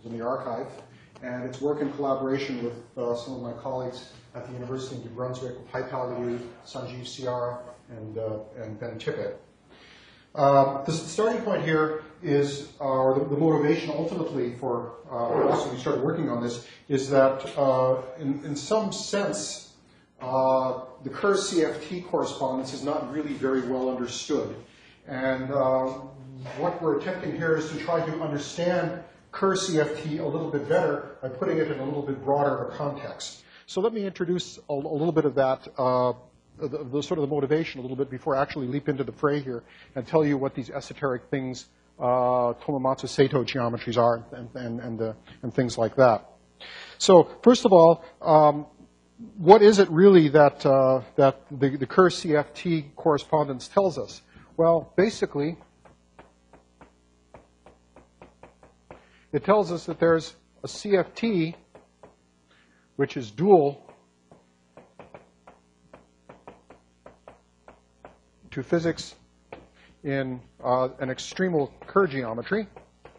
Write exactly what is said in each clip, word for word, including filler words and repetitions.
in the archive. And it's work in collaboration with uh, some of my colleagues at the University of New Brunswick, Haipal Liu, Sanjeev Ciara, and, uh, and Ben Tippett. Uh, the starting point here is, uh, the, the motivation ultimately for uh, us when we started working on this, is that uh, in, in some sense, uh, the Kerr C F T correspondence is not really very well understood. And uh, what we're attempting here is to try to understand Kerr C F T a little bit better by putting it in a little bit broader context. So let me introduce a, a little bit of that, uh, the, the sort of the motivation a little bit before I actually leap into the fray here and tell you what these esoteric things, uh, Tomomatsu Sato geometries are and, and, and, uh, and things like that. So first of all, um, what is it really that, uh, that the, the Kerr C F T correspondence tells us? Well, basically, it tells us that there's a C F T which is dual to physics in uh, an extremal Kerr geometry.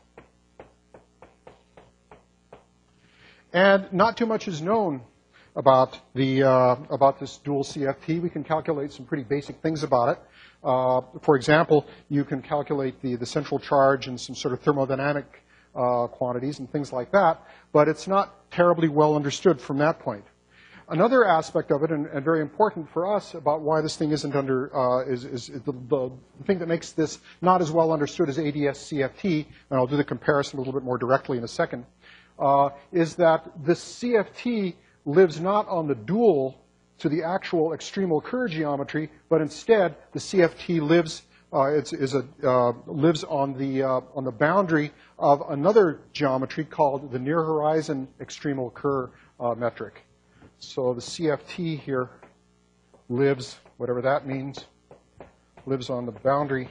And not too much is known about, the, uh, about this dual C F T. We can calculate some pretty basic things about it. Uh, for example, you can calculate the, the central charge and some sort of thermodynamic uh, quantities and things like that, but it's not terribly well understood from that point. Another aspect of it, and, and very important for us about why this thing isn't under, uh, is, is the, the thing that makes this not as well understood as A D S C F T, and I'll do the comparison a little bit more directly in a second, uh, is that this C F T lives not on the dual to the actual extremal Kerr geometry, but instead the C F T lives uh, it's, is a, uh, lives on the uh, on the boundary of another geometry called the near horizon extremal Kerr uh, metric. So the C F T here lives, whatever that means, lives on the boundary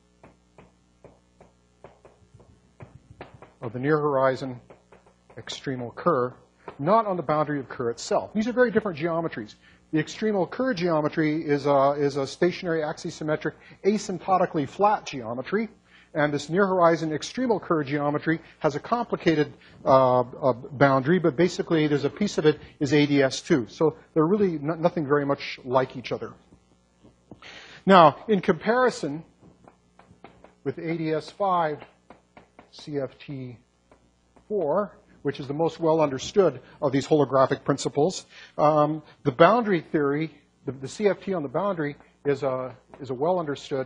of the near horizon extremal Kerr, not on the boundary of Kerr itself. These are very different geometries. The extremal Kerr geometry is a, is a stationary axisymmetric asymptotically flat geometry, and this near horizon extremal Kerr geometry has a complicated uh, uh, boundary, but basically there's a piece of it is A D S two. So they're really not, nothing very much like each other. Now, in comparison with A D S five C F T four, which is the most well understood of these holographic principles, um, the boundary theory, the, the C F T on the boundary is a, is a well understood.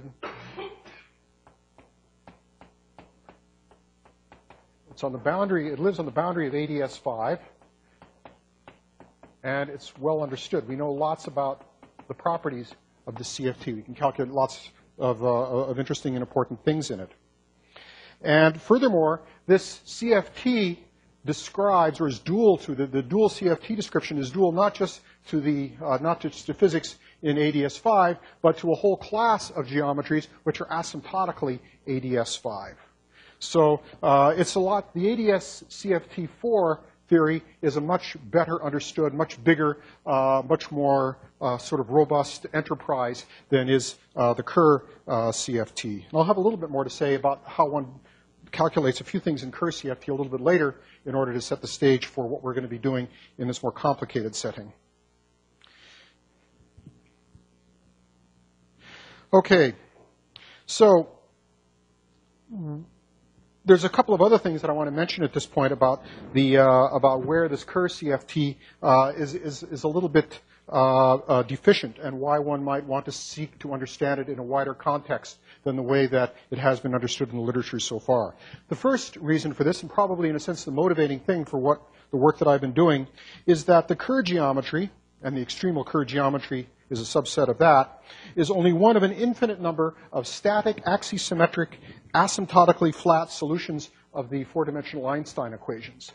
It's on the boundary, it lives on the boundary of A D S five, and it's well understood. We know lots about the properties of the C F T. We can calculate lots of, uh, of interesting and important things in it. And furthermore, this C F T describes, or is dual to, the, the dual C F T description is dual not just to the, uh, not just to physics in A D S five, but to a whole class of geometries which are asymptotically A D S five. So uh, it's a lot, the A D S C F T four theory is a much better understood, much bigger, uh, much more uh, sort of robust enterprise than is uh, the Kerr uh, C F T. And I'll have a little bit more to say about how one calculates a few things in Kerr C F T a little bit later in order to set the stage for what we're going to be doing in this more complicated setting. Okay, so there's a couple of other things that I want to mention at this point about the uh, about where this Kerr C F T uh, is, is is a little bit uh, uh, deficient, and why one might want to seek to understand it in a wider context than the way that it has been understood in the literature so far. The first reason for this, and probably in a sense the motivating thing for what the work that I've been doing, is that the Kerr geometry, and the extremal Kerr geometry is a subset of that, is only one of an infinite number of static, axisymmetric, asymptotically flat solutions of the four-dimensional Einstein equations.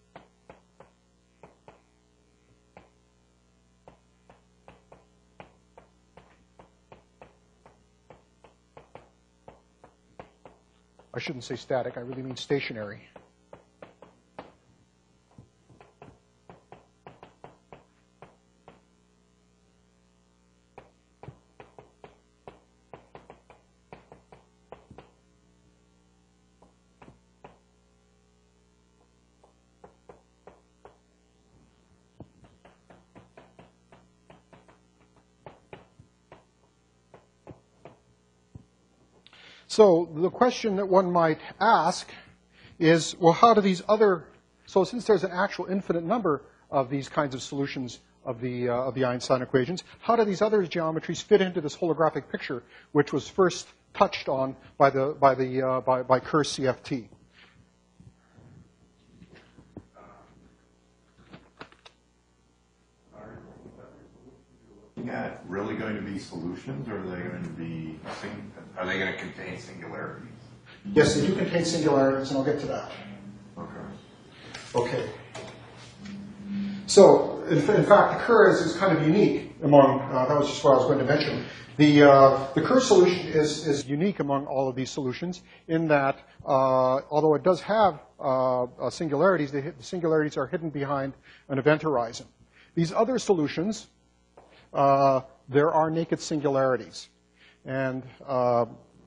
I shouldn't say static, I really mean stationary. So the question that one might ask is, well, how do these other, so since there's an actual infinite number of these kinds of solutions of the, uh, of the Einstein equations, how do these other geometries fit into this holographic picture, which was first touched on by, the, by, the, uh, by, by Kerr C F T? At really going to be solutions, or are they going to be sing are they going to contain singularities? Yes, they do contain singularities, and I'll get to that. Okay. Okay. So, in, in fact, the Kerr is, is kind of unique among, uh, that was just what I was going to mention. The, uh, the Kerr solution is, is unique among all of these solutions in that, uh, although it does have uh, uh, singularities, the, the singularities are hidden behind an event horizon. These other solutions, Uh, there are naked singularities. And uh,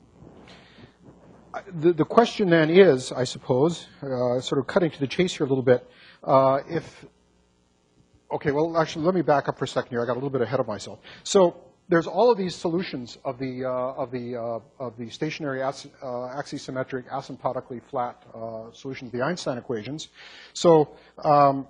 the, the question then is, I suppose, uh, sort of cutting to the chase here a little bit, uh, if, okay, well, actually, let me back up for a second here. I got a little bit ahead of myself. So there's all of these solutions of the, uh, of the, uh, of the stationary as, uh, axisymmetric, asymptotically flat uh, solutions of the Einstein equations. So um,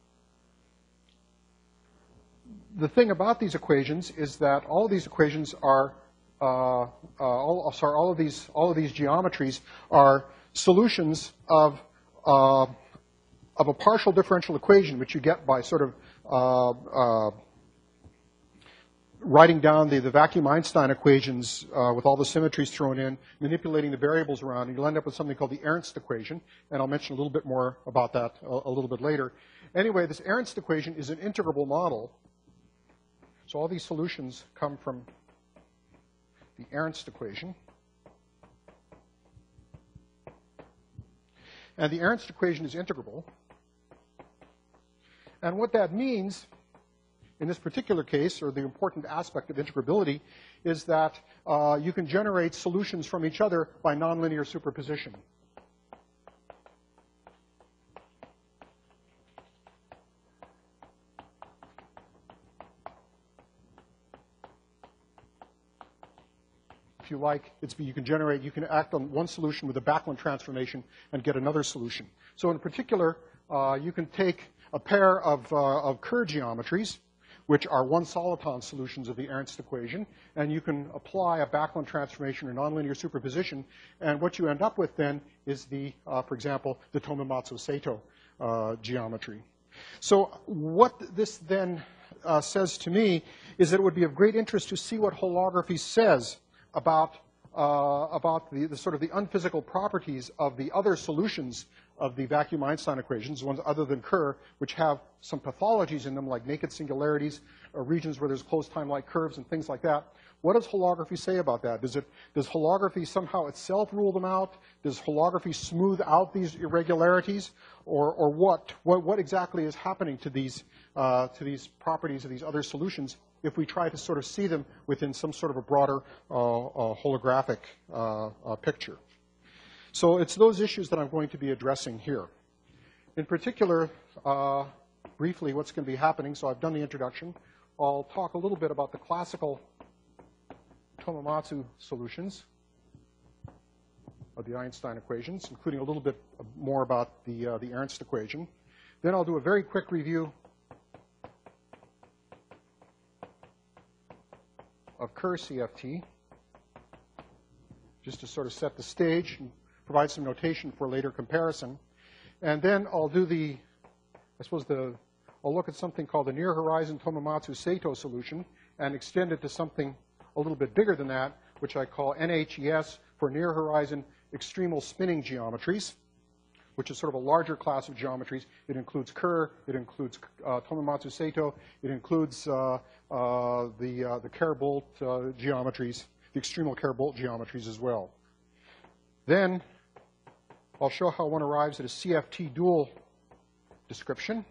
the thing about these equations is that all of these equations are, uh, uh, all, sorry, all of these, all of these geometries are solutions of, uh, of a partial differential equation, which you get by sort of uh, uh, writing down the, the vacuum Einstein equations uh, with all the symmetries thrown in, manipulating the variables around, and you'll end up with something called the Ernst equation, and I'll mention a little bit more about that a, a little bit later. Anyway, this Ernst equation is an integrable model. So all these solutions come from the Ernst equation. And the Ernst equation is integrable. And what that means in this particular case, or the important aspect of integrability, is that uh, you can generate solutions from each other by nonlinear superposition. If you like, it's, you can generate, you can act on one solution with a Backlund transformation and get another solution. So in particular, uh, you can take a pair of, uh, of Kerr geometries, which are one soliton solutions of the Ernst equation, and you can apply a Backlund transformation or nonlinear superposition, and what you end up with then is the, uh, for example, the Tomomatsu-Sato uh, geometry. So what this then uh, says to me is that it would be of great interest to see what holography says about, uh, about the, the sort of the unphysical properties of the other solutions of the vacuum Einstein equations, ones other than Kerr, which have some pathologies in them, like naked singularities, or regions where there's closed time-like curves and things like that. What does holography say about that? Does, it, does holography somehow itself rule them out? Does holography smooth out these irregularities? Or, or what, what, what exactly is happening to these, uh, to these properties of these other solutions if we try to sort of see them within some sort of a broader uh, uh, holographic uh, uh, picture? So it's those issues that I'm going to be addressing here. In particular, uh, briefly, what's going to be happening, so I've done the introduction. I'll talk a little bit about the classical Tomomatsu solutions of the Einstein equations, including a little bit more about the, uh, the Ernst equation. Then I'll do a very quick review of Kerr C F T, just to sort of set the stage and provide some notation for later comparison. And then I'll do the, I suppose the, I'll look at something called the near horizon Tomomatsu-Sato solution and extend it to something a little bit bigger than that, which I call N H E S for near horizon extremal spinning geometries, which is sort of a larger class of geometries. It includes Kerr, it includes uh, Tomomatsu-Sato, it includes uh, uh, the, uh, the Kerr-Bolt uh, geometries, the extremal Kerr-Bolt geometries as well. Then I'll show how one arrives at a C F T dual description.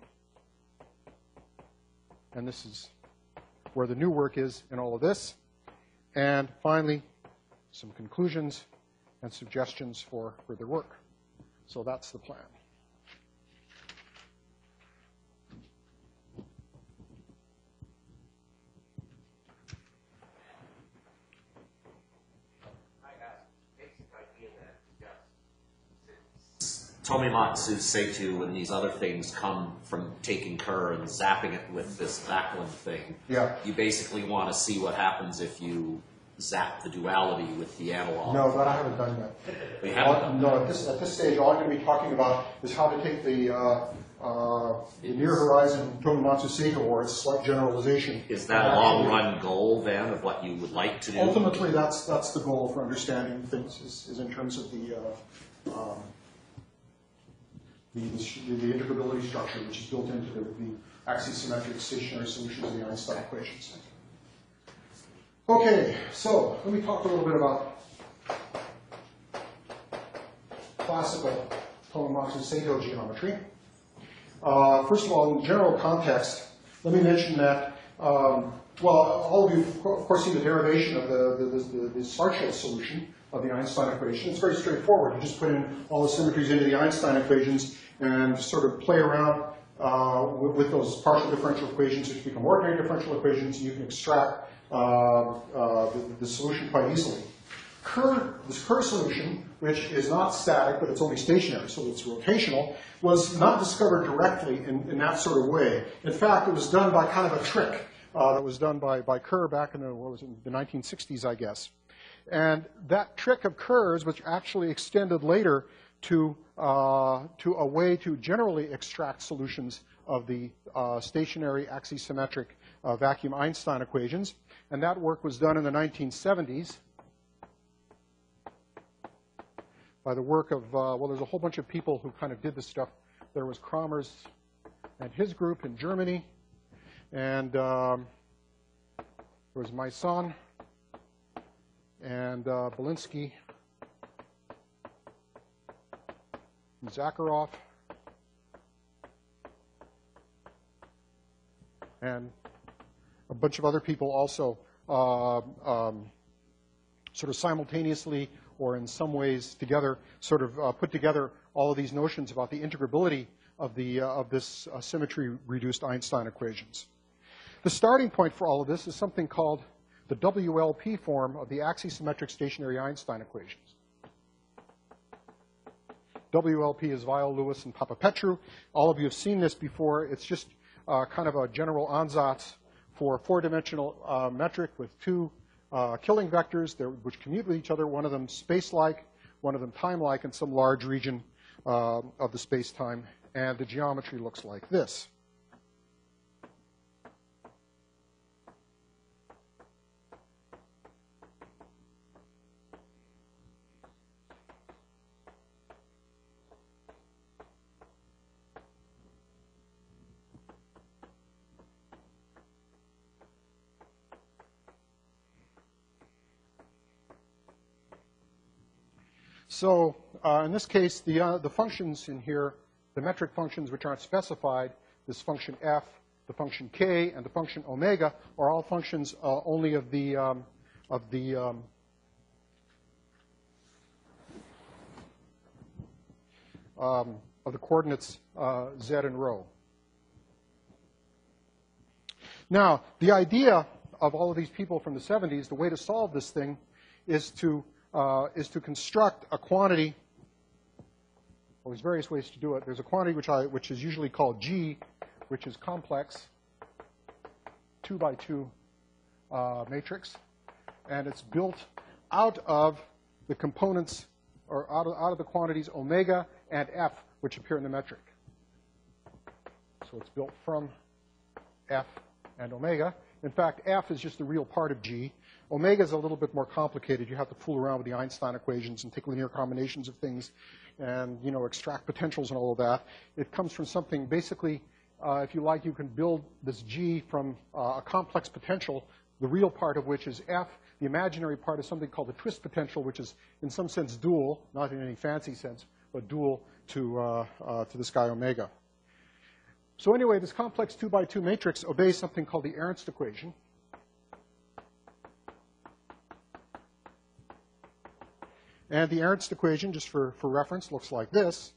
And this is where the new work is in all of this. And finally, some conclusions and suggestions for further work. So that's the plan. I asked, Tomimatsu Seitu and these other things come from taking Kerr and zapping it with this Backlund thing. Yeah. You basically want to see what happens if you zap the duality with the analog. No, that I haven't done yet. We haven't All- done No, at this, at this stage, all I'm going to be talking about is how to take the, uh, uh, the near horizon Tomimatsu Seiko, or its slight generalization. Is that a and long actually- run goal then of what you would like to do? Ultimately, that's, that's the goal for understanding things, is, is in terms of the, uh, um, the, the, the integrability structure, which is built into the, the axisymmetric stationary solutions of the Einstein equations. Okay, so let me talk a little bit about classical Tomimatsu Seito geometry. Uh, first of all, in general context, let me mention that, um, well, all of you, of course, see the derivation of the, the, the, the Schwarzschild solution of the Einstein equation. It's very straightforward. You just put in all the symmetries into the Einstein equations and sort of play around uh, with, with those partial differential equations, which become ordinary differential equations, and you can extract uh, uh, the, the solution quite easily. Kerr, this Kerr solution, which is not static, but it's only stationary, so it's rotational, was not discovered directly in, in that sort of way. In fact, it was done by kind of a trick uh, that was done by, by Kerr back in the, what was it, the nineteen sixties, I guess. And that trick of Kerr's, which actually extended later to, uh, to a way to generally extract solutions of the uh, stationary axisymmetric uh, vacuum Einstein equations. And that work was done in the nineteen seventies. By the work of, uh, well, there's a whole bunch of people who kind of did this stuff. There was Kramers and his group in Germany, and um, there was Maison and uh, Belinsky and Zakharov and a bunch of other people also uh, um, sort of simultaneously or in some ways together, sort of uh, put together all of these notions about the integrability of, the, uh, of this uh, symmetry-reduced Einstein equations. The starting point for all of this is something called the W L P form of the axisymmetric stationary Einstein equations. W L P is Weil, Lewis, and Papapetrou. All of you have seen this before. It's just uh, kind of a general ansatz for a four-dimensional uh, metric with two Uh, killing vectors which commute with each other, one of them space-like, one of them time-like in some large region uh, of the space-time, and the geometry looks like this. So uh, in this case, the, uh, the functions in here, the metric functions which aren't specified, this function f, the function k, and the function omega, are all functions uh, only of the, um, of the um, um, of the coordinates uh, z and rho. Now, the idea of all of these people from the seventies, the way to solve this thing is to Uh, is to construct a quantity. Well, there's various ways to do it. There's a quantity which, I, which is usually called G, which is complex, two by two uh, matrix, and it's built out of the components, or out of, out of the quantities omega and f, which appear in the metric. So it's built from f and omega. In fact, f is just the real part of G. Omega is a little bit more complicated. You have to fool around with the Einstein equations and take linear combinations of things and, you know, extract potentials and all of that. It comes from something, basically, uh, if you like, you can build this G from uh, a complex potential, the real part of which is F. The imaginary part is something called the twist potential, which is, in some sense, dual, not in any fancy sense, but dual to, uh, uh, to this guy omega. So anyway, this complex two by two matrix obeys something called the Ernst equation. And the Ernst equation, just for, for reference, looks like this.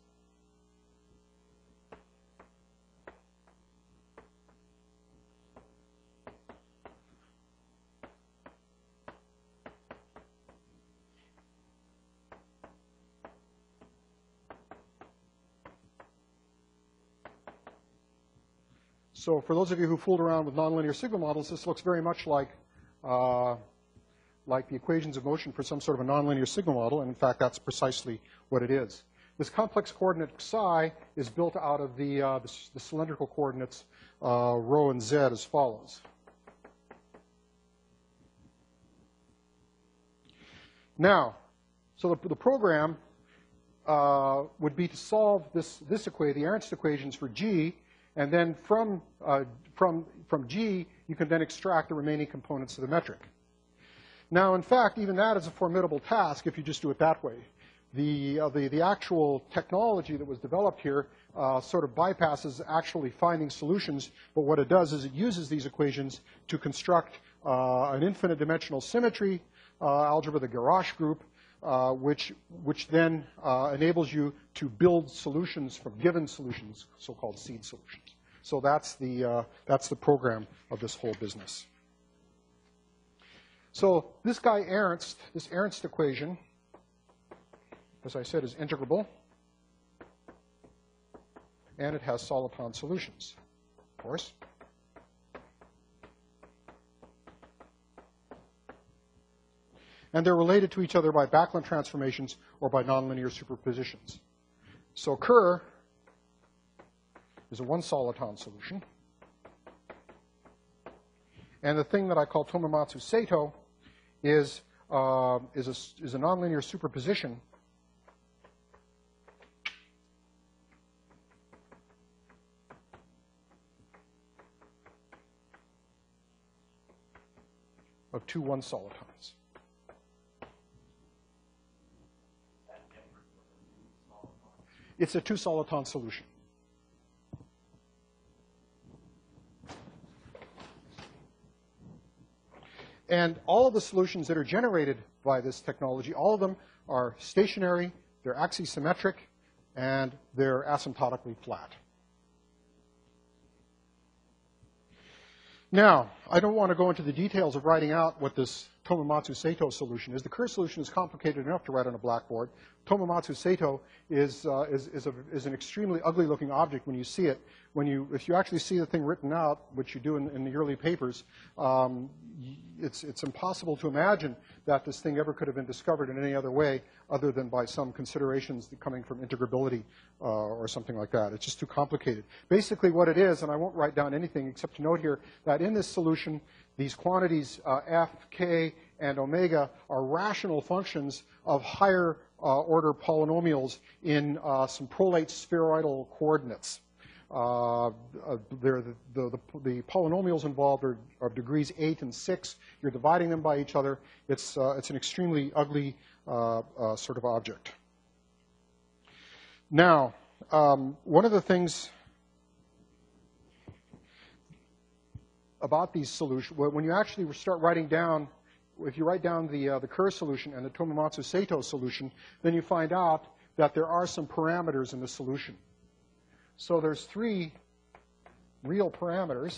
So for those of you who fooled around with nonlinear sigma models, this looks very much like, uh, like the equations of motion for some sort of a nonlinear sigma model, and in fact, that's precisely what it is. This complex coordinate psi is built out of the, uh, the, the cylindrical coordinates uh, rho and z as follows. Now, so the, the program uh, would be to solve this, this equation, the Ernst equations for G, and then from, uh, from, from G, you can then extract the remaining components of the metric. Now, in fact, even that is a formidable task if you just do it that way. The, uh, the, the actual technology that was developed here uh, sort of bypasses actually finding solutions, but what it does is it uses these equations to construct uh, an infinite dimensional symmetry uh, algebra, the Garrosh group, uh, which, which then uh, enables you to build solutions from given solutions, so-called seed solutions. So that's the, uh, that's the program of this whole business. So this guy Ernst, this Ernst equation, as I said, is integrable, and it has soliton solutions, of course. And they're related to each other by Backlund transformations or by nonlinear superpositions. So Kerr is a one soliton solution. And the thing that I call Tomomatsu-Sato is, uh, is, a, is a nonlinear superposition of two one solitons. It's a two soliton solution. And all of the solutions that are generated by this technology, all of them are stationary, they're axisymmetric, and they're asymptotically flat. Now, I don't want to go into the details of writing out what this Tomomatsu-Sato solution is. The Kerr solution is complicated enough to write on a blackboard. Tomomatsu-Sato is, uh, is, is, a, is an extremely ugly-looking object when you see it. When you, if you actually see the thing written out, which you do in, in the early papers, um, it's, it's impossible to imagine that this thing ever could have been discovered in any other way other than by some considerations coming from integrability uh, or something like that. It's just too complicated. Basically what it is, and I won't write down anything except to note here, that in this solution, these quantities uh, f, k, and omega are rational functions of higher uh, order polynomials in uh, some prolate spheroidal coordinates. Uh, uh, the, the, the, the polynomials involved are of degrees eight and six. You're dividing them by each other. It's, uh, it's an extremely ugly uh, uh, sort of object. Now, um, one of the things about these solutions, when you actually start writing down, if you write down the, uh, the Kerr solution and the Tomomatsu-Sato solution, then you find out that there are some parameters in the solution. So there's three real parameters,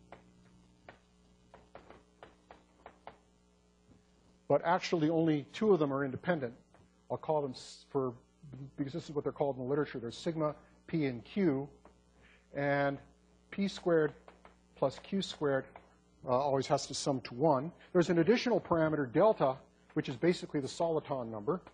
but actually only two of them are independent. I'll call them for, because this is what they're called in the literature. There's sigma, p, and q, and p squared plus q squared uh, always has to sum to one. There's an additional parameter, delta, which is basically the soliton number.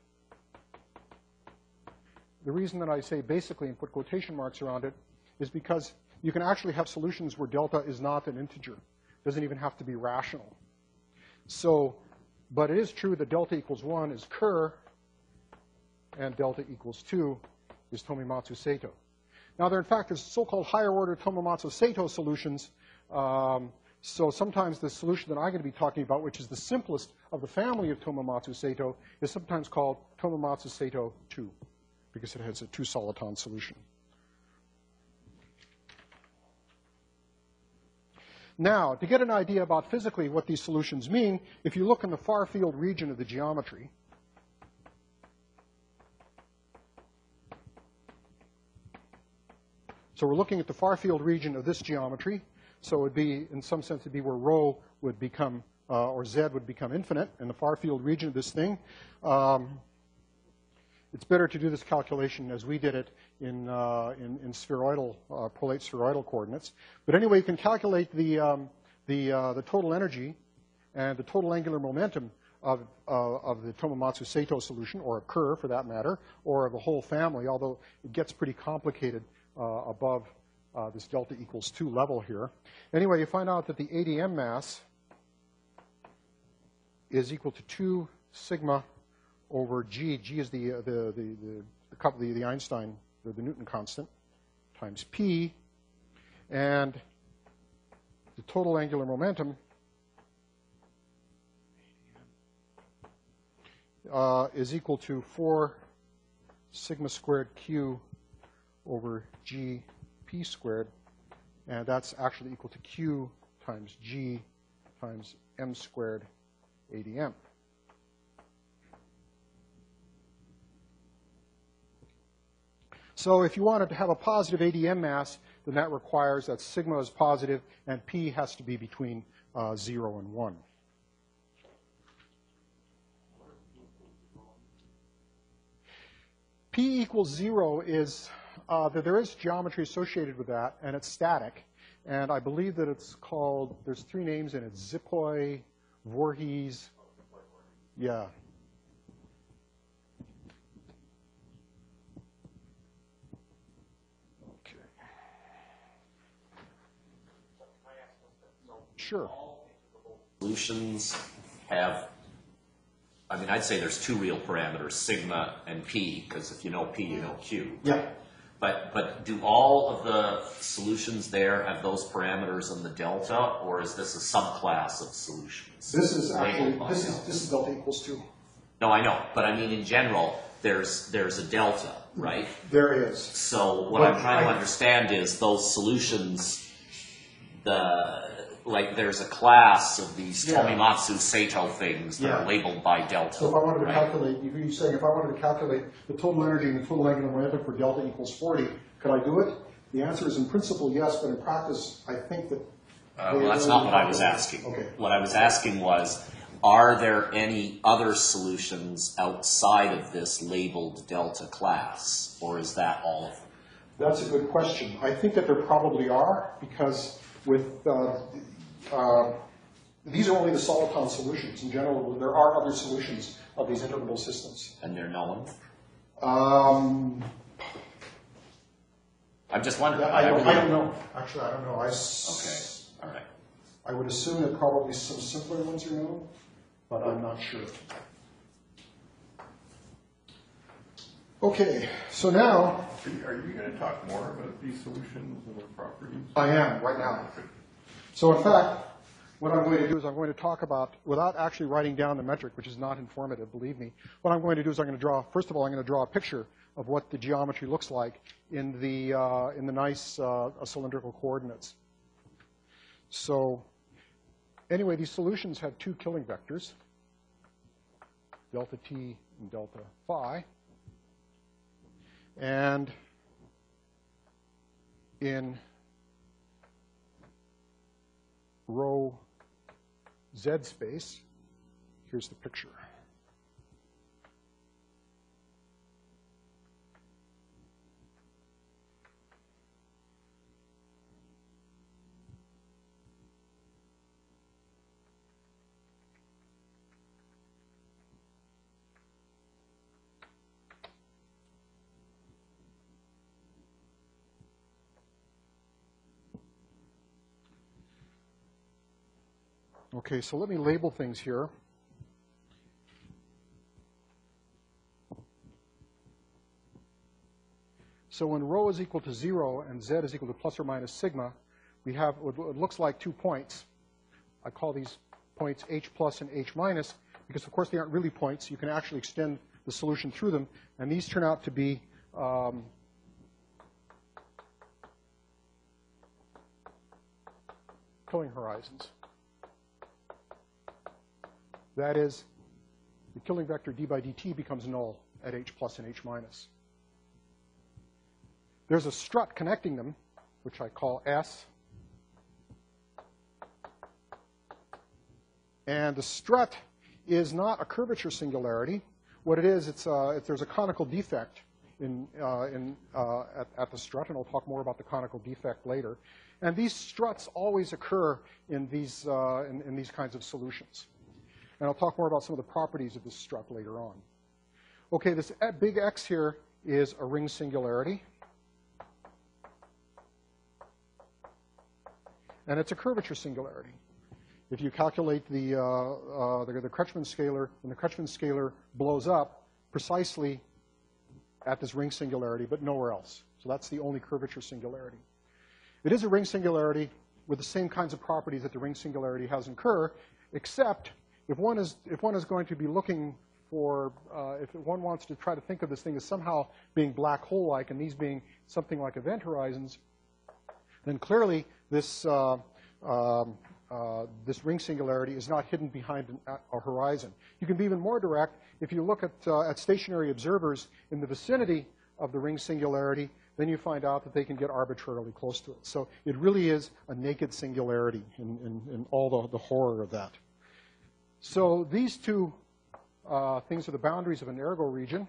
The reason that I say basically and put quotation marks around it is because you can actually have solutions where delta is not an integer. It doesn't even have to be rational. So, but it is true that delta equals one is Kerr, and delta equals two is Tomomatsu-Sato. Now, there in fact is so-called higher order Tomomatsu-Sato solutions. Um, so sometimes the solution that I'm going to be talking about, which is the simplest of the family of Tomomatsu-Sato, is sometimes called Tomomatsu-Sato two, because it has a two soliton solution. Now, to get an idea about physically what these solutions mean, if you look in the far field region of the geometry, so we're looking at the far field region of this geometry. So it would be, in some sense, it'd be where rho would become, uh, or z would become infinite in the far field region of this thing. Um, it's better to do this calculation as we did it in, uh, in, in spheroidal, uh, prolate spheroidal coordinates. But anyway, you can calculate the, um, the, uh, the total energy and the total angular momentum of, uh, of the Tomomatsu-Sato solution, or a Kerr for that matter, or of the whole family, although it gets pretty complicated uh, above uh, this delta equals two level here. Anyway, you find out that the A D M mass is equal to two sigma over G. G is the, uh, the, the, the, the, couple, the, the Einstein, the, the Newton constant, times P, and the total angular momentum Uh, is equal to four sigma squared Q over G P squared, and that's actually equal to Q times G times M squared A D M. So if you wanted to have a positive A D M mass, then that requires that sigma is positive and P has to be between uh, zero and one. P equals zero is, uh, that there is geometry associated with that, and it's static. And I believe that it's called, there's three names in it, Zippoi, Voorhees, yeah. Okay. Sure. Solutions have, I mean, I'd say there's two real parameters, sigma and P, because if you know P, you know Q. Yeah. But, but do all of the solutions there have those parameters in the delta, or is this a subclass of solutions? This is actually, labeled by this is, delta? this is delta equals two. No, I know, but I mean, in general, there's, there's a delta, right? There is. So what But I'm trying to I- understand is those solutions, the, like there's a class of these Yeah. Tomimatsu Sato things that Yeah. are labeled by delta. So if I wanted to right? calculate, you- you're saying if I wanted to calculate the total energy and the total angular momentum for delta equals forty, could I do it? The answer is in principle yes, but in practice, I think that. Uh, they well, that's really not what I was calculate- asking. Okay. What I was asking was, are there any other solutions outside of this labeled delta class, or is that all of them? That's a good question. I think that there probably are, because with, uh, uh, these are only the soliton solutions. In general, there are other solutions of these interval systems. And they're known? Um, I'm just wondering. I don't, really- I don't know. Actually, I don't know. I, s- Okay, all right. I would assume that probably some simpler ones are known, but I'm not sure. Okay, so now Are you, are you going to talk more about these solutions and their properties? I am right now. So in fact, what I'm going to do is I'm going to talk about, without actually writing down the metric, which is not informative, believe me, what I'm going to do is I'm going to draw, first of all, I'm going to draw a picture of what the geometry looks like in the, uh, in the nice uh, cylindrical coordinates. So anyway, these solutions have two killing vectors, delta t and delta phi. And in rho z space, here's the picture. Okay, so let me label things here. So when rho is equal to zero and z is equal to plus or minus sigma, we have what looks like two points. I call these points h plus and h minus because, of course, they aren't really points. You can actually extend the solution through them, and these turn out to be um, killing horizons. That is, the killing vector d by dt becomes null at h plus and h minus. There's a strut connecting them, which I call S. And the strut is not a curvature singularity. what it is, it's, uh, if there's a conical defect in, uh, in, uh, at, at the strut, and I'll talk more about the conical defect later. And these struts always occur in these, uh, in, in these kinds of solutions. And I'll talk more about some of the properties of this strut later on. Okay, this big X here is a ring singularity. And it's a curvature singularity. If you calculate the, uh, uh, the, the Kretschmann scalar, when the Kretschmann scalar blows up precisely at this ring singularity, but nowhere else. So that's the only curvature singularity. It is a ring singularity with the same kinds of properties that the ring singularity has in Kerr, except if one is, if one is going to be looking for, uh, if one wants to try to think of this thing as somehow being black hole-like and these being something like event horizons, then clearly this, uh, um, uh, this ring singularity is not hidden behind an, a horizon. You can be even more direct. If you look at, uh, at stationary observers in the vicinity of the ring singularity, then you find out that they can get arbitrarily close to it. So it really is a naked singularity in, in, in all the, the horror of that. So these two uh, things are the boundaries of an ergo region.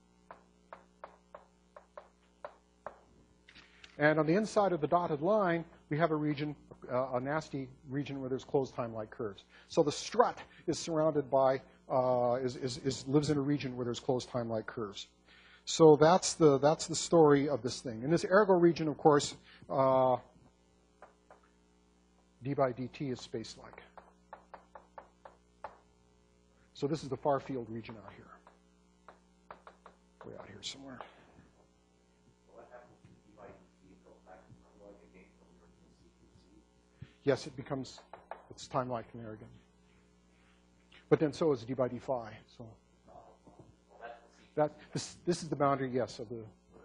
And on the inside of the dotted line, we have a region, uh, a nasty region where there's closed time-like curves. So the strut is surrounded by, uh, is, is, is lives in a region where there's closed time-like curves. So that's the, that's the story of this thing. In this ergo region, of course, uh, d by dt is space-like. So this is the far field region out here. Way out here somewhere. Yes, it becomes, it's time-like in there again. But then so is d by d phi. So that, this, this is the boundary, yes, of the.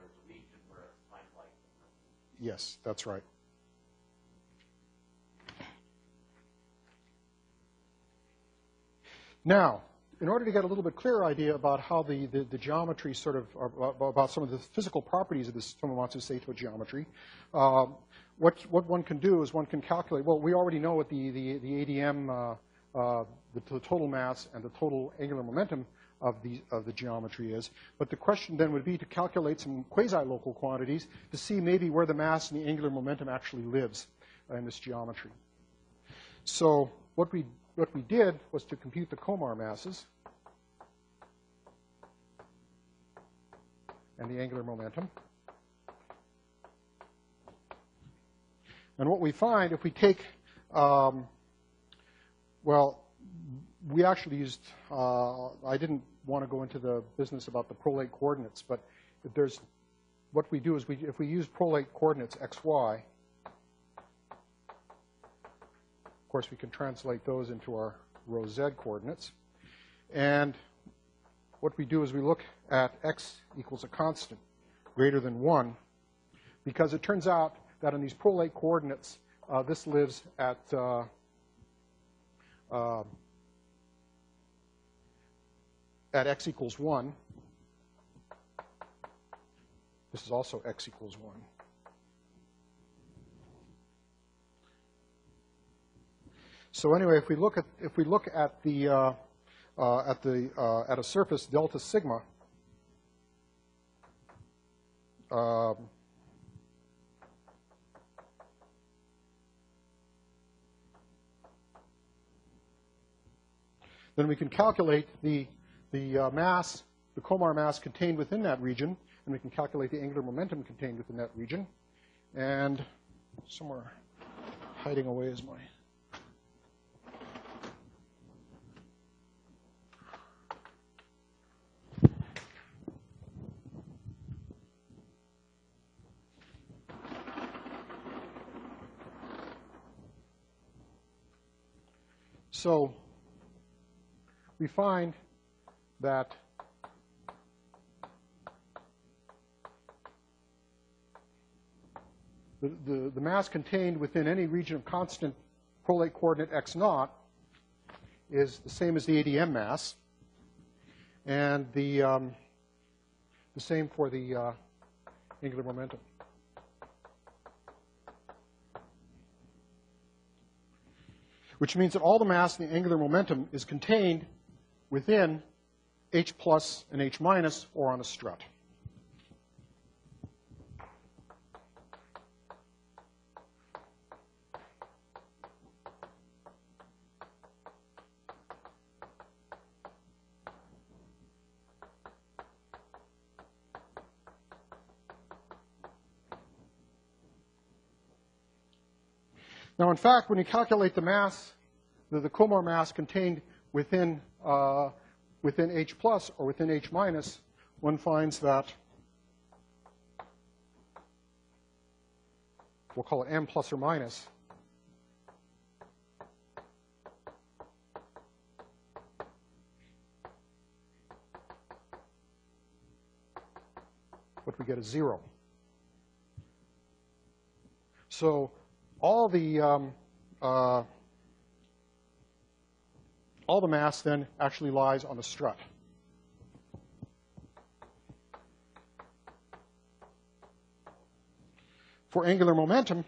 Yes, that's right. Now, in order to get a little bit clearer idea about how the, the, the geometry sort of, about some of the physical properties of this Tomomatsu-Sato geometry, um, what, what one can do is one can calculate, well, we already know what the, the, the A D M, uh, uh, the, the total mass and the total angular momentum of the, of the geometry is. But the question then would be to calculate some quasi-local quantities to see maybe where the mass and the angular momentum actually lives in this geometry. So what we What we did was to compute the Komar masses and the angular momentum. And what we find, if we take, um, well, we actually used, uh, I didn't want to go into the business about the prolate coordinates, but if there's, what we do is we, if we use prolate coordinates x, y, of course, we can translate those into our rho z coordinates. And what we do is we look at x equals a constant greater than one, because it turns out that in these prolate coordinates, uh, this lives at uh, uh, at x equals one. This is also x equals one. So anyway, if we look at if we look at the uh, uh, at the uh, at a surface delta sigma, um, then we can calculate the the uh, mass, the Komar mass contained within that region, and we can calculate the angular momentum contained within that region. And somewhere hiding away is my. So we find that the, the, the mass contained within any region of constant prolate coordinate x naught is the same as the A D M mass, and the, um, the same for the uh, angular momentum. Which means that all the mass and the angular momentum is contained within H plus and H minus, or on a strut. Now, in fact, when you calculate the mass, the, the Kolmar mass contained within, uh, within H plus or within H minus, one finds that, we'll call it M plus or minus, what we get is zero. So all the um, uh, all the mass then actually lies on the strut. For angular momentum,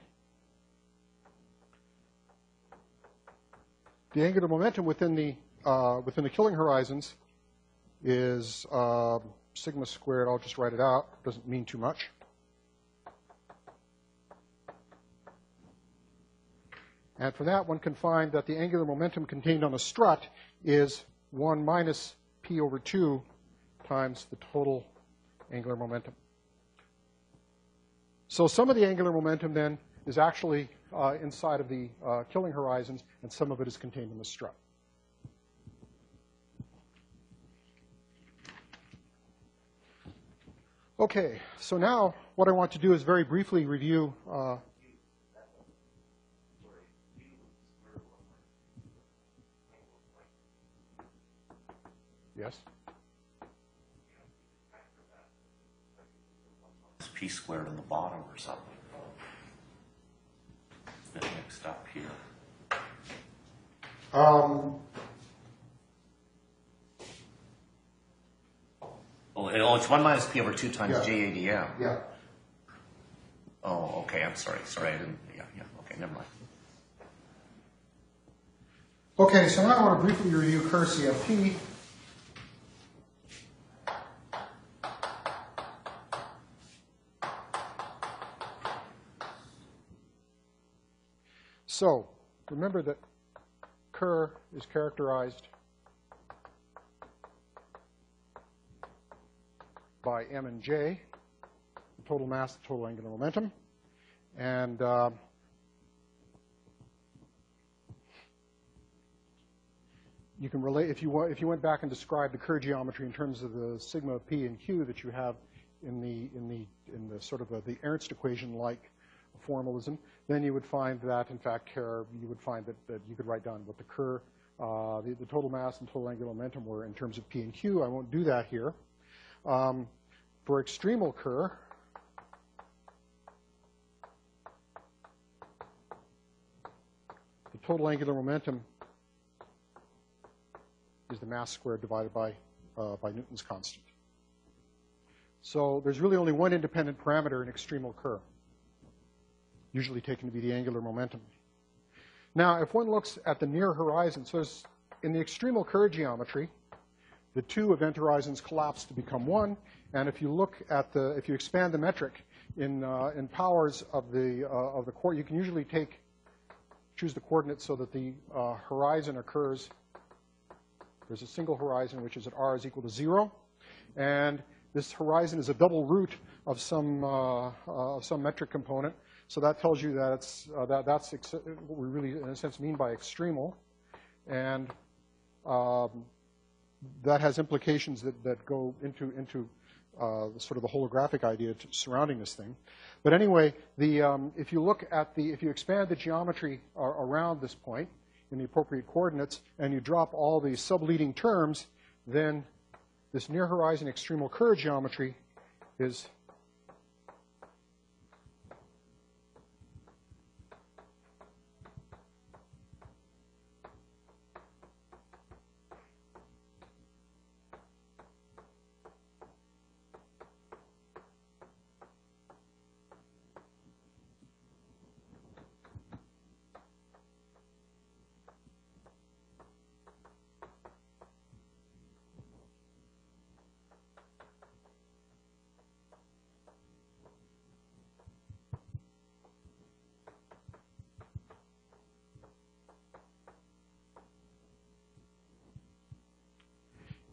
the angular momentum within the uh, within the Killing horizons is uh, sigma squared. I'll just write it out. Doesn't mean too much. And for that, one can find that the angular momentum contained on a strut is one minus p over two times the total angular momentum. So some of the angular momentum then is actually uh, inside of the uh, Killing horizons, and some of it is contained in the strut. Okay, so now what I want to do is very briefly review uh, Yes? It's p squared on the bottom or something. It's been mixed up here. Um, Oh, it- oh, it's one minus p over two times Yeah. j a d m. yeah. Oh, okay, I'm sorry. Sorry, I didn't, yeah, yeah, okay, never mind. Okay, so now I want to briefly review Kerr C F P. So, remember that Kerr is characterized by M and J, the total mass, the total angular momentum. And uh, you can relate, if you, wa- if you went back and described the Kerr geometry in terms of the sigma p and q that you have in the, in the, in the sort of a, the Ernst equation-like formalism, then you would find that, in fact, Kerr, you would find that, that you could write down what the Kerr, uh, the, the total mass and total angular momentum were in terms of p and q. I won't do that here. Um, for extremal Kerr, the total angular momentum is the mass squared divided by, uh, by Newton's constant. So there's really only one independent parameter in extremal Kerr, usually taken to be the angular momentum. Now, if one looks at the near horizon, so in the extremal Kerr geometry, the two event horizons collapse to become one, and if you look at the, if you expand the metric in, uh, in powers of the, uh, of the core, you can usually take, choose the coordinates so that the uh, horizon occurs, there's a single horizon which is at r is equal to zero, and this horizon is a double root of some, uh, uh, of some metric component. So that tells you that it's, uh, that, that's ex what we really, in a sense, mean by extremal. And um, that has implications that, that go into, into uh, sort of the holographic idea to, surrounding this thing. But anyway, the, um, if you look at the, if you expand the geometry uh, around this point in the appropriate coordinates, and you drop all the subleading terms, then this near horizon extremal Kerr geometry is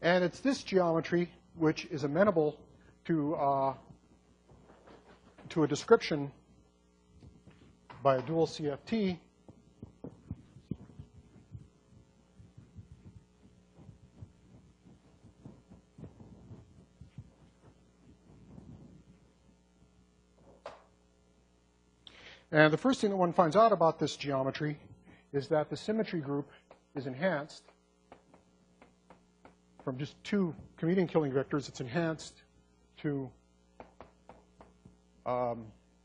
And it's this geometry which is amenable to, uh, to a description by a dual C F T And the first thing that one finds out about this geometry is that the symmetry group is enhanced from just two commuting killing vectors. It's enhanced to um,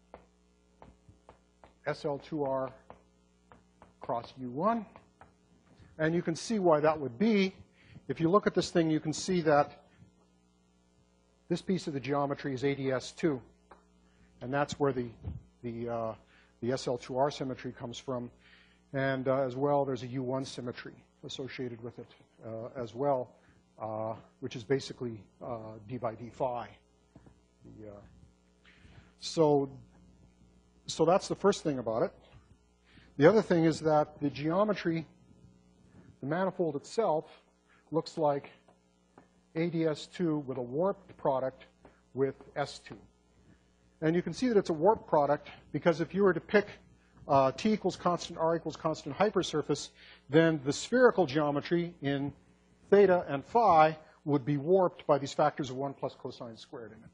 S L two R cross U one. And you can see why that would be. If you look at this thing, you can see that this piece of the geometry is A D S two. And that's where the, the uh, The S L two R symmetry comes from, and uh, as well, there's a U one symmetry associated with it uh, as well, uh, which is basically uh, d by d phi. The, uh, so, so that's the first thing about it. The other thing is that the geometry, the manifold itself, looks like A D S two with a warped product with S two. And you can see that it's a warp product because if you were to pick uh, t equals constant, r equals constant hypersurface, then the spherical geometry in theta and phi would be warped by these factors of one plus cosine squared in it.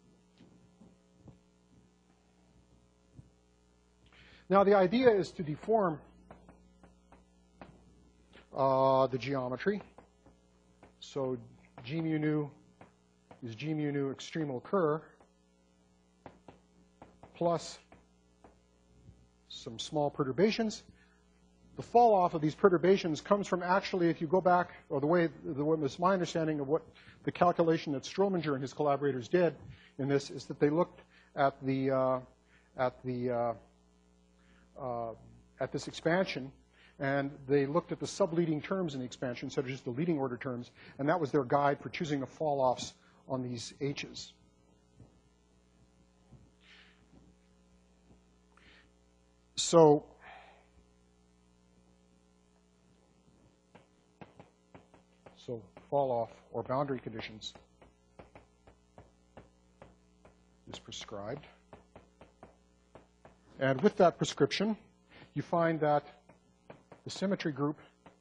Now the idea is to deform uh, the geometry. So g mu nu is g mu nu extremal Kerr plus some small perturbations. The fall off of these perturbations comes from actually, if you go back, or the way, the way it's my understanding of what the calculation that Strominger and his collaborators did in this is that they looked at the uh, at the uh, uh, at this expansion, and they looked at the subleading terms in the expansion instead of just the leading order terms, and that was their guide for choosing the fall offs on these H's. So so fall off or boundary conditions is prescribed. And with that prescription, you find that the symmetry group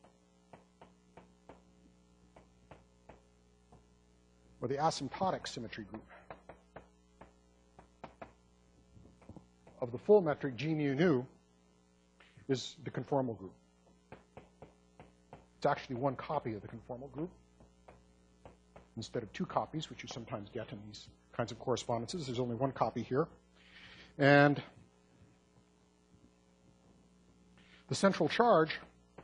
or the asymptotic symmetry group of the full metric g mu nu is the conformal group. It's actually one copy of the conformal group instead of two copies, which you sometimes get in these kinds of correspondences. There's only one copy here. And the central charge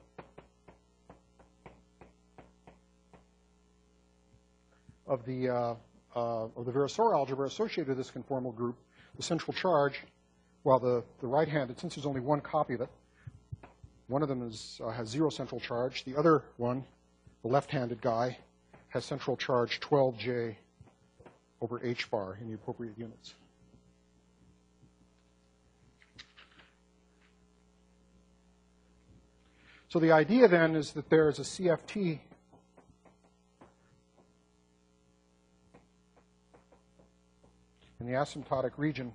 of the, uh, uh, of the Virasoro algebra associated with this conformal group, the central charge, while the, the right-handed, since there's only one copy of it, one of them is, uh, has zero central charge. The other one, the left-handed guy, has central charge twelve J over H bar in the appropriate units. So the idea then is that there is a C F T in the asymptotic region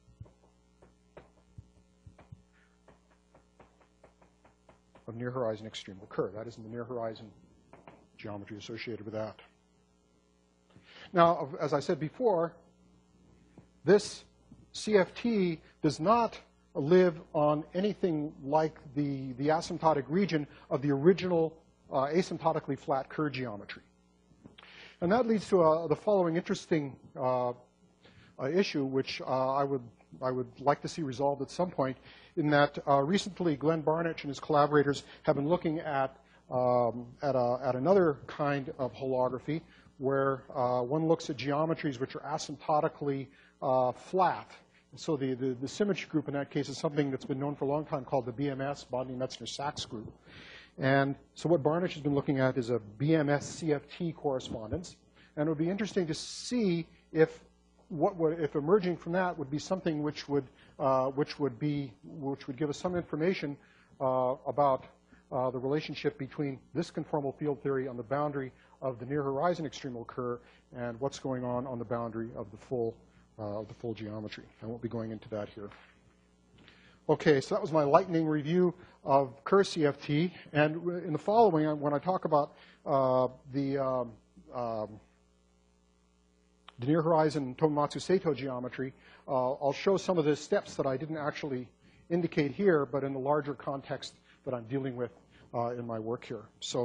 of near horizon extremal Kerr. That is in the near horizon geometry associated with that. Now, as I said before, this C F T does not live on anything like the, the asymptotic region of the original uh, asymptotically flat Kerr geometry. And that leads to uh, the following interesting uh, uh, issue, which uh, I would I would like to see resolved at some point, in that uh, recently Glenn Barnich and his collaborators have been looking at um, at, a, at another kind of holography where uh, one looks at geometries which are asymptotically uh, flat. So the, the, the symmetry group in that case is something that's been known for a long time called the B M S, Bodny-Metzner-Sachs group. And so what Barnich has been looking at is a B M S C F T correspondence. And it would be interesting to see if what would, if emerging from that would be something which would, uh, which would be, which would give us some information uh, about uh, the relationship between this conformal field theory on the boundary of the near horizon extreme will occur and what's going on on the boundary of the full, uh, of the full geometry. I won't be going into that here. Okay, so that was my lightning review of Kerr C F T. And in the following, when I talk about uh, the, um, um, the near horizon Tomomatsu-Sato geometry, uh, I'll show some of the steps that I didn't actually indicate here, but in the larger context that I'm dealing with uh, in my work here. So,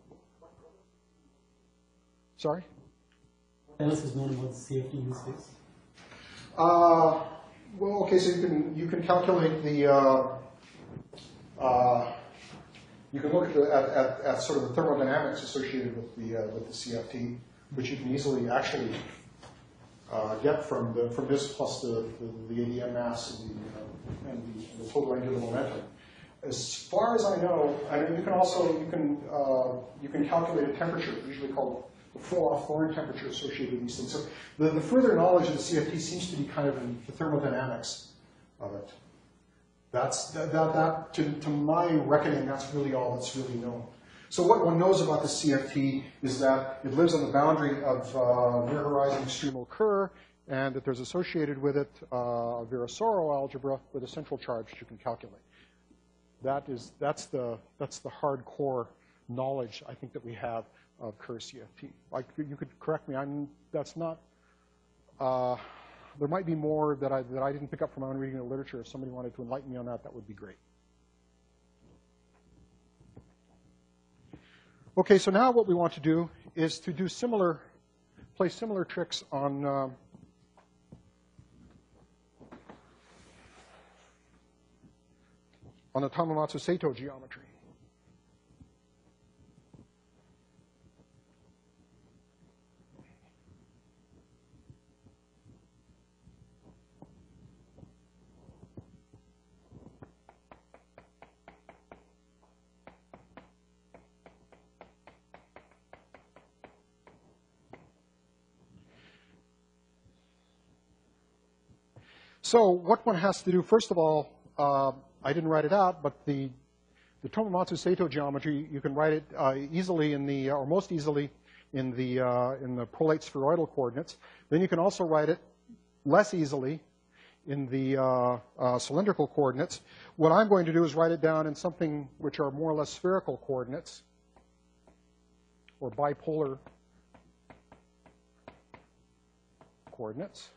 sorry? Tell us is known about the C F T use case. Uh, well, okay, so you can you can calculate the uh, uh, you can look at, the, at, at, at sort of the thermodynamics associated with the uh, with the C F T, which you can easily actually uh, get from the from this plus the the, the A D M mass and the, uh, and the, the total angular momentum. As far as I know, I mean, you can also you can uh, you can calculate a temperature, usually called the full-off Thorne temperature associated with these things. So the, the further knowledge of the C F T seems to be kind of in the thermodynamics of it. That's that, that, that to, to my reckoning, that's really all that's really known. So what one knows about the C F T is that it lives on the boundary of uh, near horizon extreme will occur, and that there's associated with it uh, a Virasoro algebra with a central charge that you can calculate. That is that's the that's the hardcore knowledge I think that we have of Kerr C F T. Like you could correct me, I'm that's not. Uh, there might be more that I that I didn't pick up from my own reading of the literature. If somebody wanted to enlighten me on that, that would be great. Okay, so now what we want to do is to do similar, play similar tricks on. Um, on the Tomomatsu-Sato geometry. So what one has to do, first of all, uh, I didn't write it out, but the, the Tomomatsu-Sato geometry, you can write it uh, easily in the, or most easily in the, uh, in the prolate spheroidal coordinates. Then you can also write it less easily in the uh, uh, cylindrical coordinates. What I'm going to do is write it down in something which are more or less spherical coordinates, or bipolar coordinates,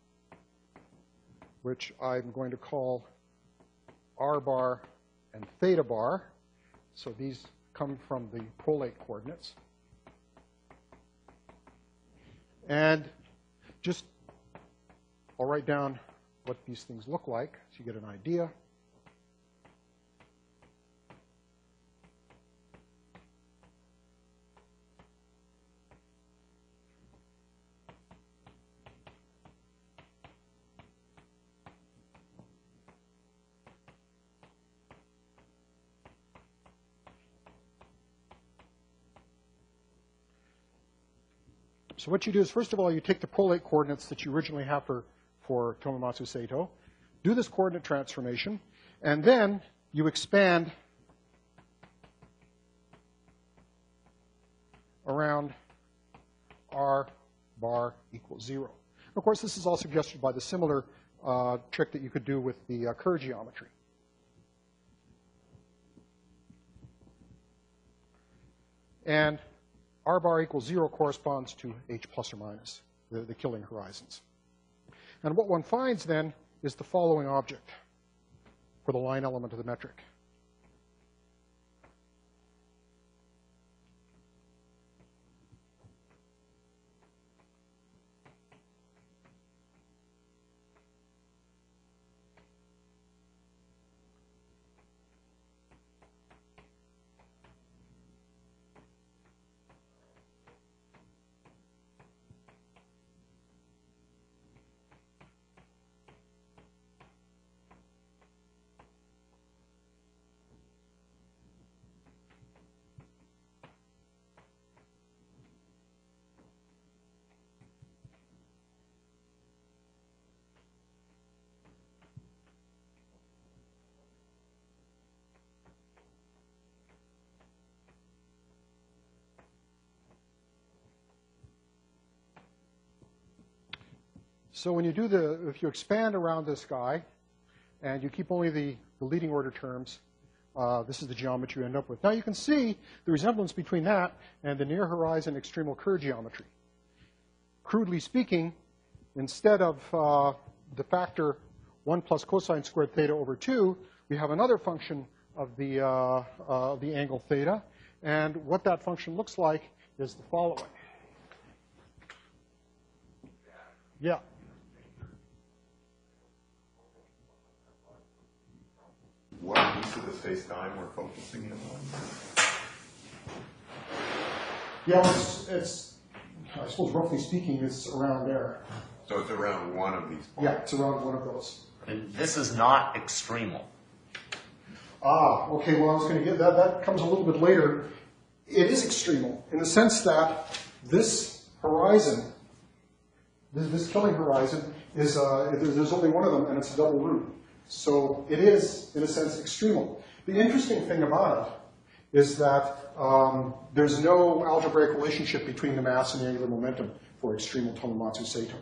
which I'm going to call R bar and theta bar. So these come from the prolate coordinates. And just, I'll write down what these things look like so you get an idea. So what you do is, first of all, you take the prolate coordinates that you originally have for, for Tomomatsu-Sato, do this coordinate transformation, and then you expand around R bar equals zero. Of course, this is all suggested by the similar uh, trick that you could do with the uh, Kerr geometry. And R bar equals zero corresponds to H plus or minus, the, the killing horizons. And what one finds then is the following object for the line element of the metric. So when you do the, if you expand around this guy, and you keep only the, the leading order terms, uh, this is the geometry you end up with. Now you can see the resemblance between that and the near horizon extremal curve geometry. Crudely speaking, instead of uh, the factor one plus cosine squared theta over two, we have another function of the, uh, uh, the angle theta. And what that function looks like is the following. Yeah. What piece of the space-time we're focusing in on? Yeah, well, it's, it's, I suppose roughly speaking, it's around there. So it's around one of these points? Yeah, it's around one of those. And this is not extremal. Ah, okay, well, I was going to get that. That comes a little bit later. It is extremal in the sense that this horizon, this, this killing horizon, is uh, there's, there's only one of them, and it's a double root. So it is, in a sense, extremal. The interesting thing about it is that um, there's no algebraic relationship between the mass and the angular momentum for extremal Tomomatsu Sato.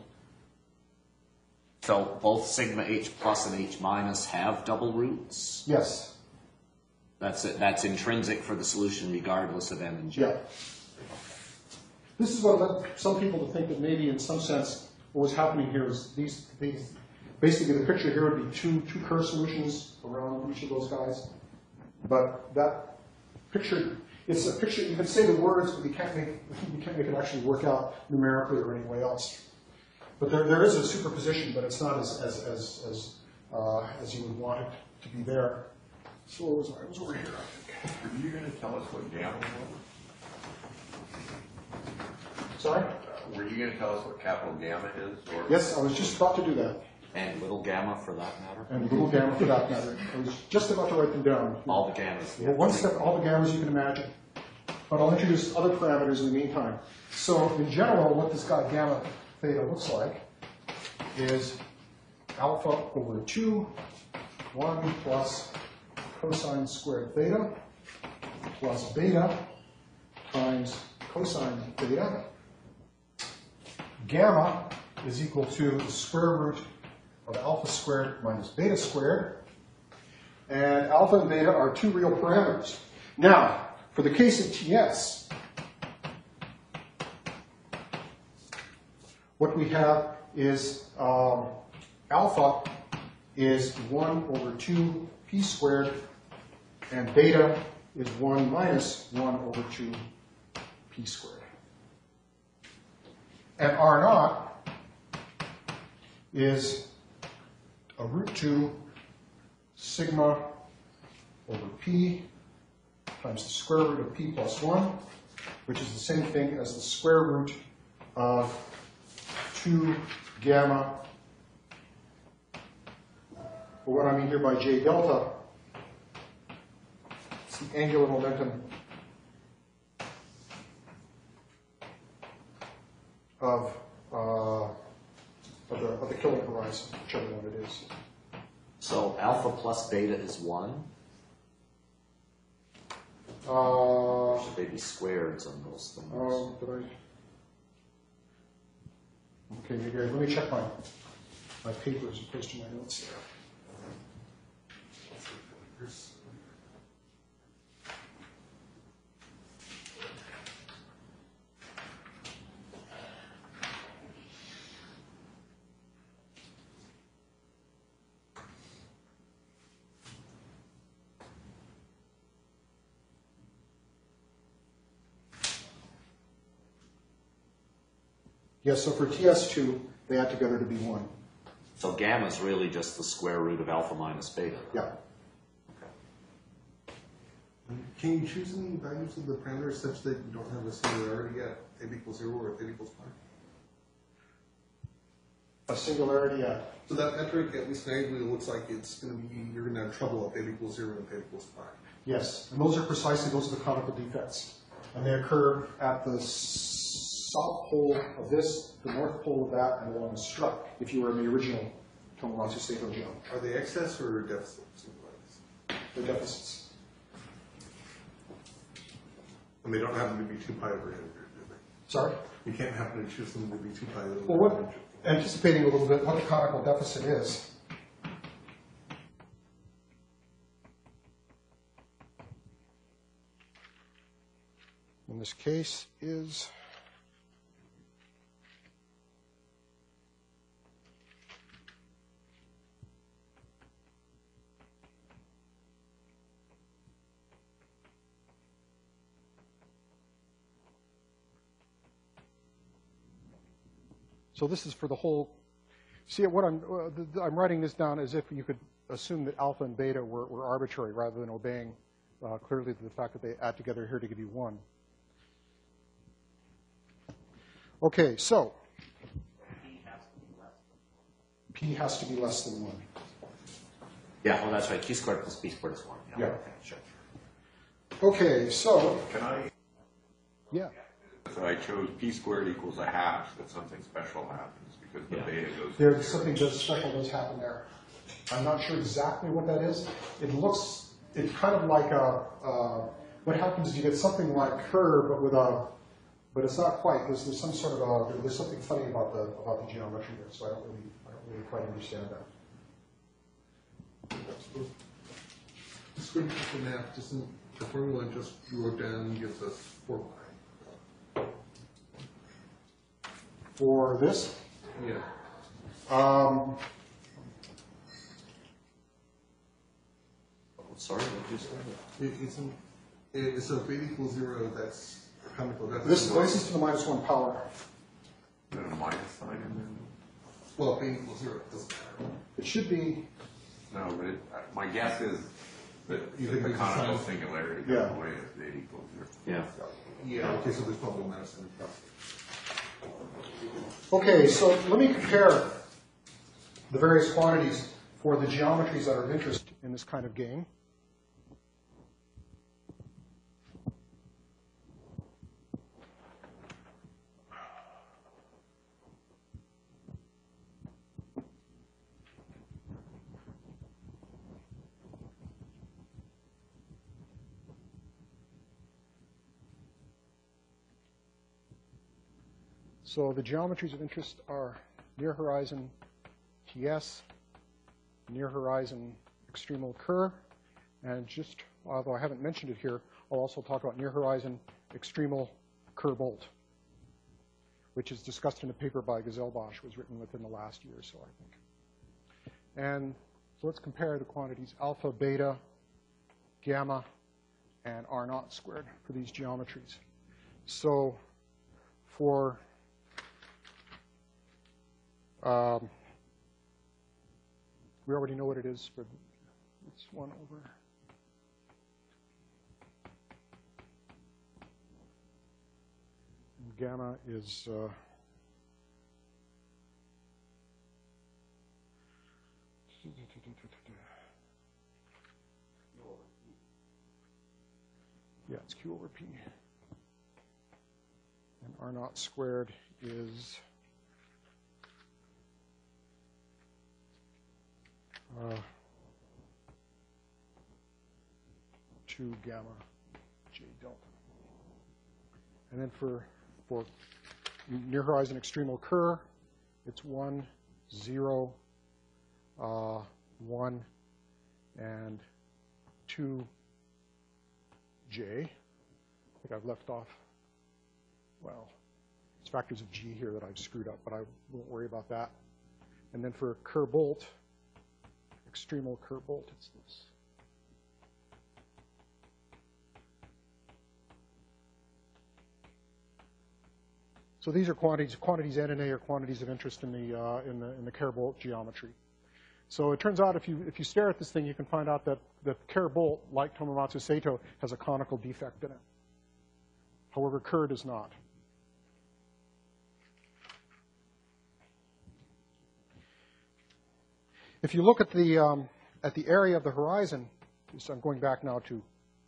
So both sigma h plus and h minus have double roots? Yes. That's it. That's intrinsic for the solution regardless of m and j. Yeah. This is what led some people to think that maybe in some sense what was happening here is these, these basically the picture here would be two, two curve solutions around each of those guys. But that picture, it's a picture, you can say the words, but you can't make, you can't make it actually work out numerically or any way else. But there, there is a superposition, but it's not as, as, as, as, uh, as you would want it to be there. So what was I? I was over here, I think. Are you going to tell us what gamma was? Sorry? Were you going to tell us what capital gamma is? Or? Yes, I was just about to do that. And little gamma for that matter? And little gamma for that matter. I was just about to write them down. All the gammas. Well, one step, all the gammas you can imagine. But I'll introduce other parameters in the meantime. So in general, what this guy gamma theta looks like is alpha over two, one plus cosine squared theta plus beta times cosine theta. Gamma is equal to the square root of alpha squared minus beta squared. And alpha and beta are two real parameters. Now, for the case of T S, what we have is um, alpha is one over two p squared, and beta is one minus one over two p squared. And R naught is a root two sigma over p times the square root of p plus one, which is the same thing as the square root of two gamma. But what I mean here by J delta, it's the angular momentum of, uh, of, the, of the killing horizon, whichever one it is. So alpha plus beta is one? Uh, Should they be squareds on those things? um, did I? Okay, maybe I, let me check my, my paper as opposed to my notes there. Yes, so for T S two, they add together to be one. So gamma is really just the square root of alpha minus beta. Yeah. Can you choose any values of the parameters such that you don't have a singularity at theta equals zero or theta equals pi? A singularity at. So that metric, at least naively, looks like it's going to be, you're going to have trouble at theta equals zero and theta equals pi. Yes, and those are precisely, those are the conical defects. And they occur at the south pole of this, the north pole of that, and along the strut, if you were in the original Tomomatsu Sato geometry. Are they excess or deficit? The deficits. And they don't happen to be two pi over integer, do they? Sorry? You can't happen to choose them to be two pi over Well, what, anticipating a little bit what the conical deficit is. In this case is so this is for the whole. See, what I'm uh, the, I'm writing this down as if you could assume that alpha and beta were, were arbitrary rather than obeying uh, clearly the fact that they add together here to give you one. Okay, so P has to be less than one. Yeah, well, that's right. Q squared plus B squared is one. Yeah. Okay, sure. Okay, so Can I, yeah, so I chose P squared equals a half, that something special happens because the Yeah. beta goes. there's something does special does happen there. I'm not sure exactly what that is. It looks, it's kind of like a. Uh, what happens is you get something like curve, but with a. But it's not quite. There's, there's some sort of a, there's something funny about the about the geometry there, so I don't really I don't really quite understand that. The square root of the math doesn't, the formula just you wrote down gives us four pi. For this, Yeah. um, Oh, sorry, what did you say? It, it's an, it, so if beta equals zero, that's conical deficit. this this is to the minus one power. Is there a minus sign in there? Well, beta equals zero, it doesn't matter. It should be. No, but it, uh, my guess is that You the think it's a conical sign? singularity Yeah. goes away if beta equals zero. Yeah. Yeah, okay, so there's probably a minus sign. Okay, so let me compare the various quantities for the geometries that are of interest in this kind of game. So the geometries of interest are near horizon T S, near horizon extremal Kerr, and just, although I haven't mentioned it here, I'll also talk about near horizon extremal Kerr-Bolt, which is discussed in a paper by Gazelbosch, was written within the last year or so, I think. And so let's compare the quantities alpha, beta, gamma, and R naught squared for these geometries. So for Um, we already know what it is for, it's one over. And gamma is, uh, yeah, it's Q over P. And R naught squared is Uh, two gamma J delta. And then for, for near horizon extremal Kerr, it's one, zero, uh, one, and two J. I think I've left off, well, it's factors of G here that I've screwed up, but I won't worry about that. And then for Kerr-Bolt, extremal Kerr-Bolt, it's this. So these are quantities, quantities N and A are quantities of interest in the uh, in the in the Kerr-Bolt geometry. So it turns out if you if you stare at this thing, you can find out that the Kerr-Bolt, like Tomomatsu Sato, has a conical defect in it. However, Kerr does not. If you look at the um, at the area of the horizon, so I'm going back now to.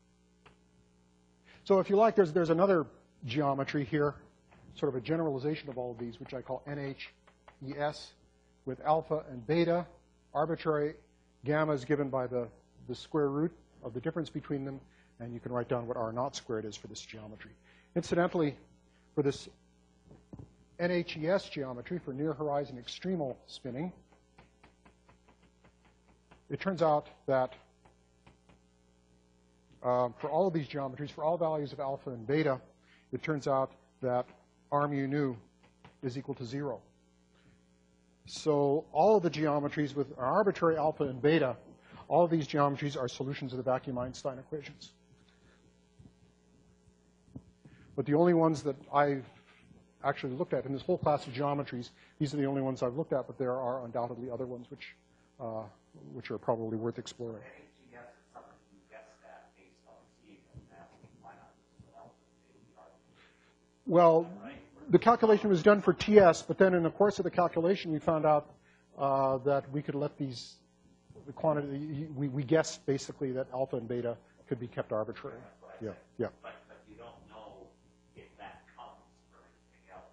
So if you like, there's there's another geometry here, sort of a generalization of all of these, which I call N H E S, with alpha and beta. Arbitrary gamma is given by the the square root of the difference between them, and you can write down what R naught squared is for this geometry. Incidentally, for this N H E S geometry for near horizon extremal spinning, it turns out that um, for all of these geometries, for all values of alpha and beta, it turns out that R mu nu is equal to zero. So all of the geometries with an arbitrary alpha and beta, all of these geometries are solutions of the vacuum Einstein equations. But the only ones that I've actually looked at in this whole class of geometries, these are the only ones I've looked at, but there are undoubtedly other ones which, uh, which are probably worth exploring. Well, the calculation was done for T S, but then in the course of the calculation, we found out uh, that we could let these, the quantity, we, we guessed basically that alpha and beta could be kept arbitrary. Yeah, yeah. But, but you don't know if that comes for anything else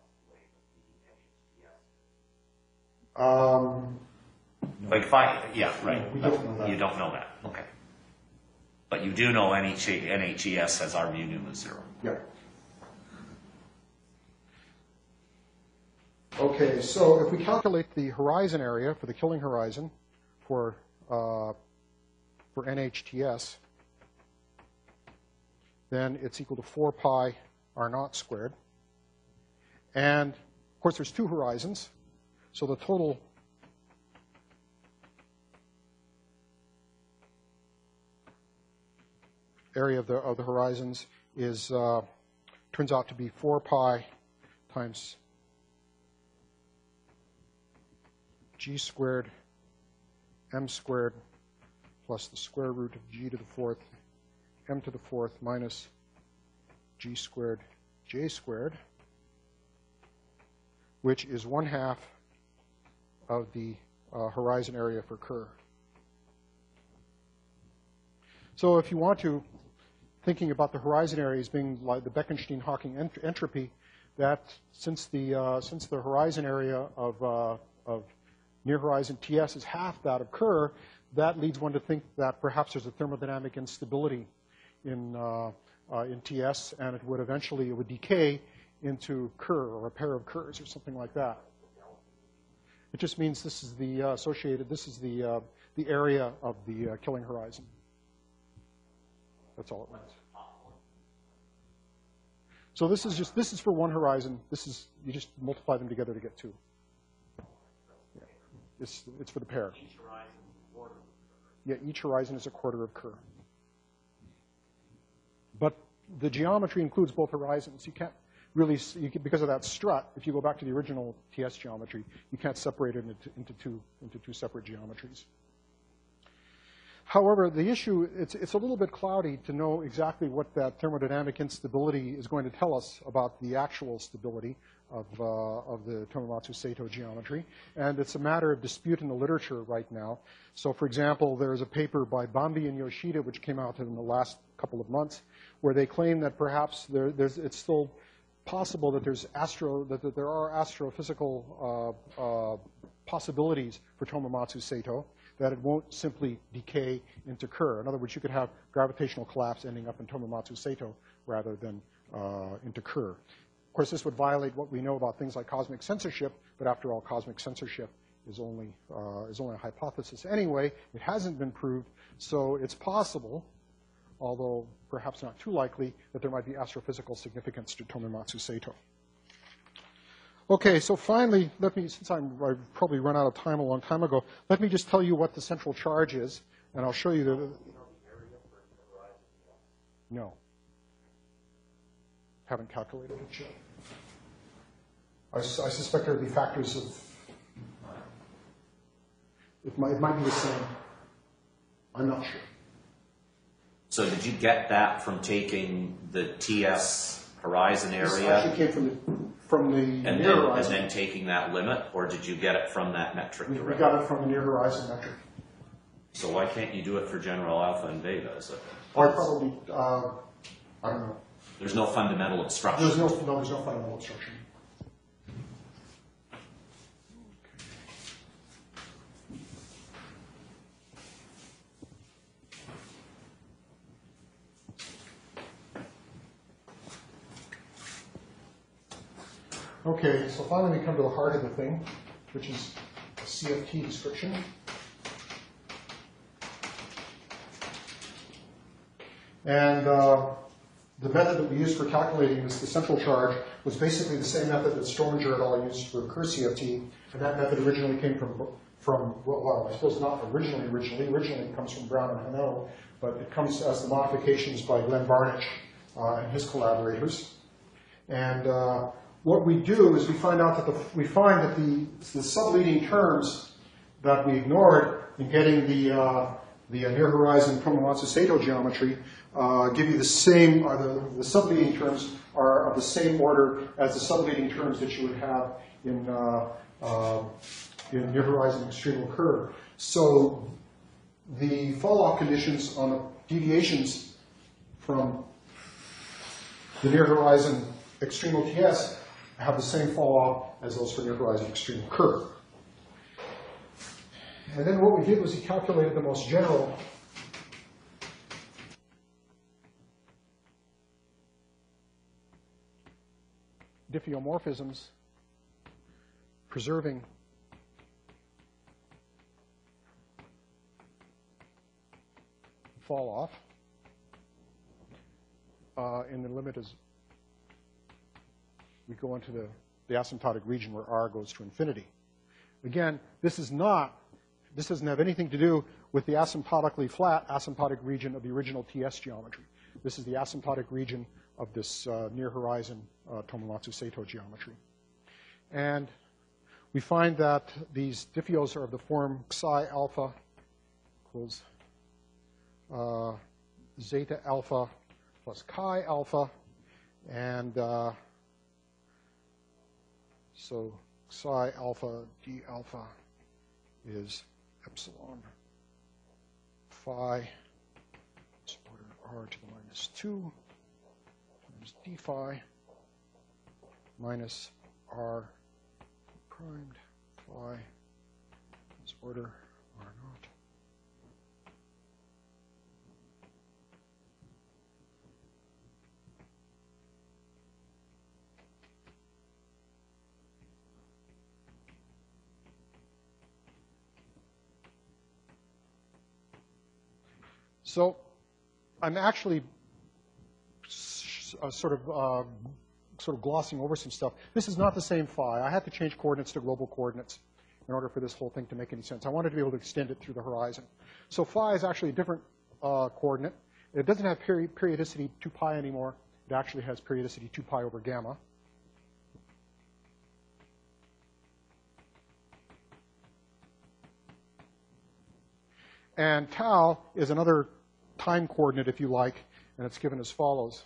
the way that the N H T S. Um, Like if I, yeah, right. We don't know that. You don't know that, okay. But you do know N H E S has R mu nu is zero. Yeah. Okay, so if we calculate the horizon area for the Killing horizon for, uh, for N H T S, then it's equal to four pi R naught squared. And, of course, there's two horizons, so the total area of the, of the horizons is, uh, turns out to be four pi times g squared m squared plus the square root of g to the fourth m to the fourth minus g squared j squared, which is one half of the uh, horizon area for Kerr. So if you want to, thinking about the horizon area as being like the Bekenstein-Hawking ent entropy, that since the, uh, since the horizon area of, uh, of near horizon T S is half that of Kerr, that leads one to think that perhaps there's a thermodynamic instability in, uh, uh, in T S, and it would eventually, it would decay into Kerr, or a pair of Kerrs, or something like that. It just means this is the uh, associated, this is the, uh, the area of the uh, Killing horizon. That's all it means. So this is just, this is for one horizon. This is, you just multiply them together to get two. Yeah. It's, it's for the pair. Each horizon is a quarter. Yeah, each horizon is a quarter of Kerr. But the geometry includes both horizons. You can't really, you can, because of that strut, if you go back to the original T S geometry, you can't separate it into, into, two, into two separate geometries. However, the issue, it's, it's a little bit cloudy to know exactly what that thermodynamic instability is going to tell us about the actual stability of, uh, of the Tomomatsu-Sato geometry. And it's a matter of dispute in the literature right now. So, for example, there's a paper by Bambi and Yoshida, which came out in the last couple of months, where they claim that perhaps there, there's, it's still possible that there's astro, that, that there are astrophysical uh, uh, possibilities for Tomomatsu-Sato, that it won't simply decay into Kerr. In other words, you could have gravitational collapse ending up in Tomomatsu-Sato rather than uh, into Kerr. Of course, this would violate what we know about things like cosmic censorship, but after all, cosmic censorship is only, uh, is only a hypothesis anyway. It hasn't been proved, so it's possible, although perhaps not too likely, that there might be astrophysical significance to Tomomatsu-Sato. Okay, so finally, let me, since I'm, I've probably run out of time a long time ago, let me just tell you what the central charge is, and I'll show you the... No. Haven't calculated it yet. I, I suspect there will be factors of... It might, it might be the same. I'm not sure. So did you get that from taking the T S horizon This area actually came from the, from the and near then, and horizon. then taking that limit, or did you get it from that metric We, we directly? got it from the near horizon metric. So why can't you do it for general alpha and beta? Is it, Or probably, uh, I don't know. there's no fundamental obstruction. There's no, no, there's no fundamental obstruction. Okay, so finally we come to the heart of the thing, which is a C F T description. And uh, the method that we used for calculating this, the central charge, was basically the same method that Strominger et al. Used for Kerr C F T, and that method originally came from, from well, I suppose not originally, originally, originally it comes from Brown and Hanot, but it comes as the modifications by Glenn Barnich uh, and his collaborators. And uh, what we do is we find out that the, we find that the, the subleading terms that we ignored in getting the, uh, the near horizon Tomomatsu-Sato geometry uh, give you the same, or the, the subleading terms are of the same order as the subleading terms that you would have in, uh, uh, in near horizon extremal curve. So the fall-off conditions on the deviations from the near horizon extremal T S have the same fall-off as those for near horizon extremal curve. And then what we did was we calculated the most general diffeomorphisms, preserving fall-off uh, in the limit as we go into the, the asymptotic region where R goes to infinity. Again, this is not, this doesn't have anything to do with the asymptotically flat asymptotic region of the original T S geometry. This is the asymptotic region of this uh, near horizon uh, Tomomatsu-Sato geometry. And we find that these diffeos are of the form psi alpha equals uh, zeta alpha plus chi alpha, and uh, so psi alpha d alpha is epsilon phi order r to the minus two times d phi minus r primed phi is order r naught. So I'm actually uh, sort of uh, sort of glossing over some stuff. This is not the same phi. I had to change coordinates to global coordinates in order for this whole thing to make any sense. I wanted to be able to extend it through the horizon. So phi is actually a different uh, coordinate. It doesn't have peri periodicity two pi anymore. It actually has periodicity two pi over gamma. And tau is another time coordinate, if you like, and it's given as follows.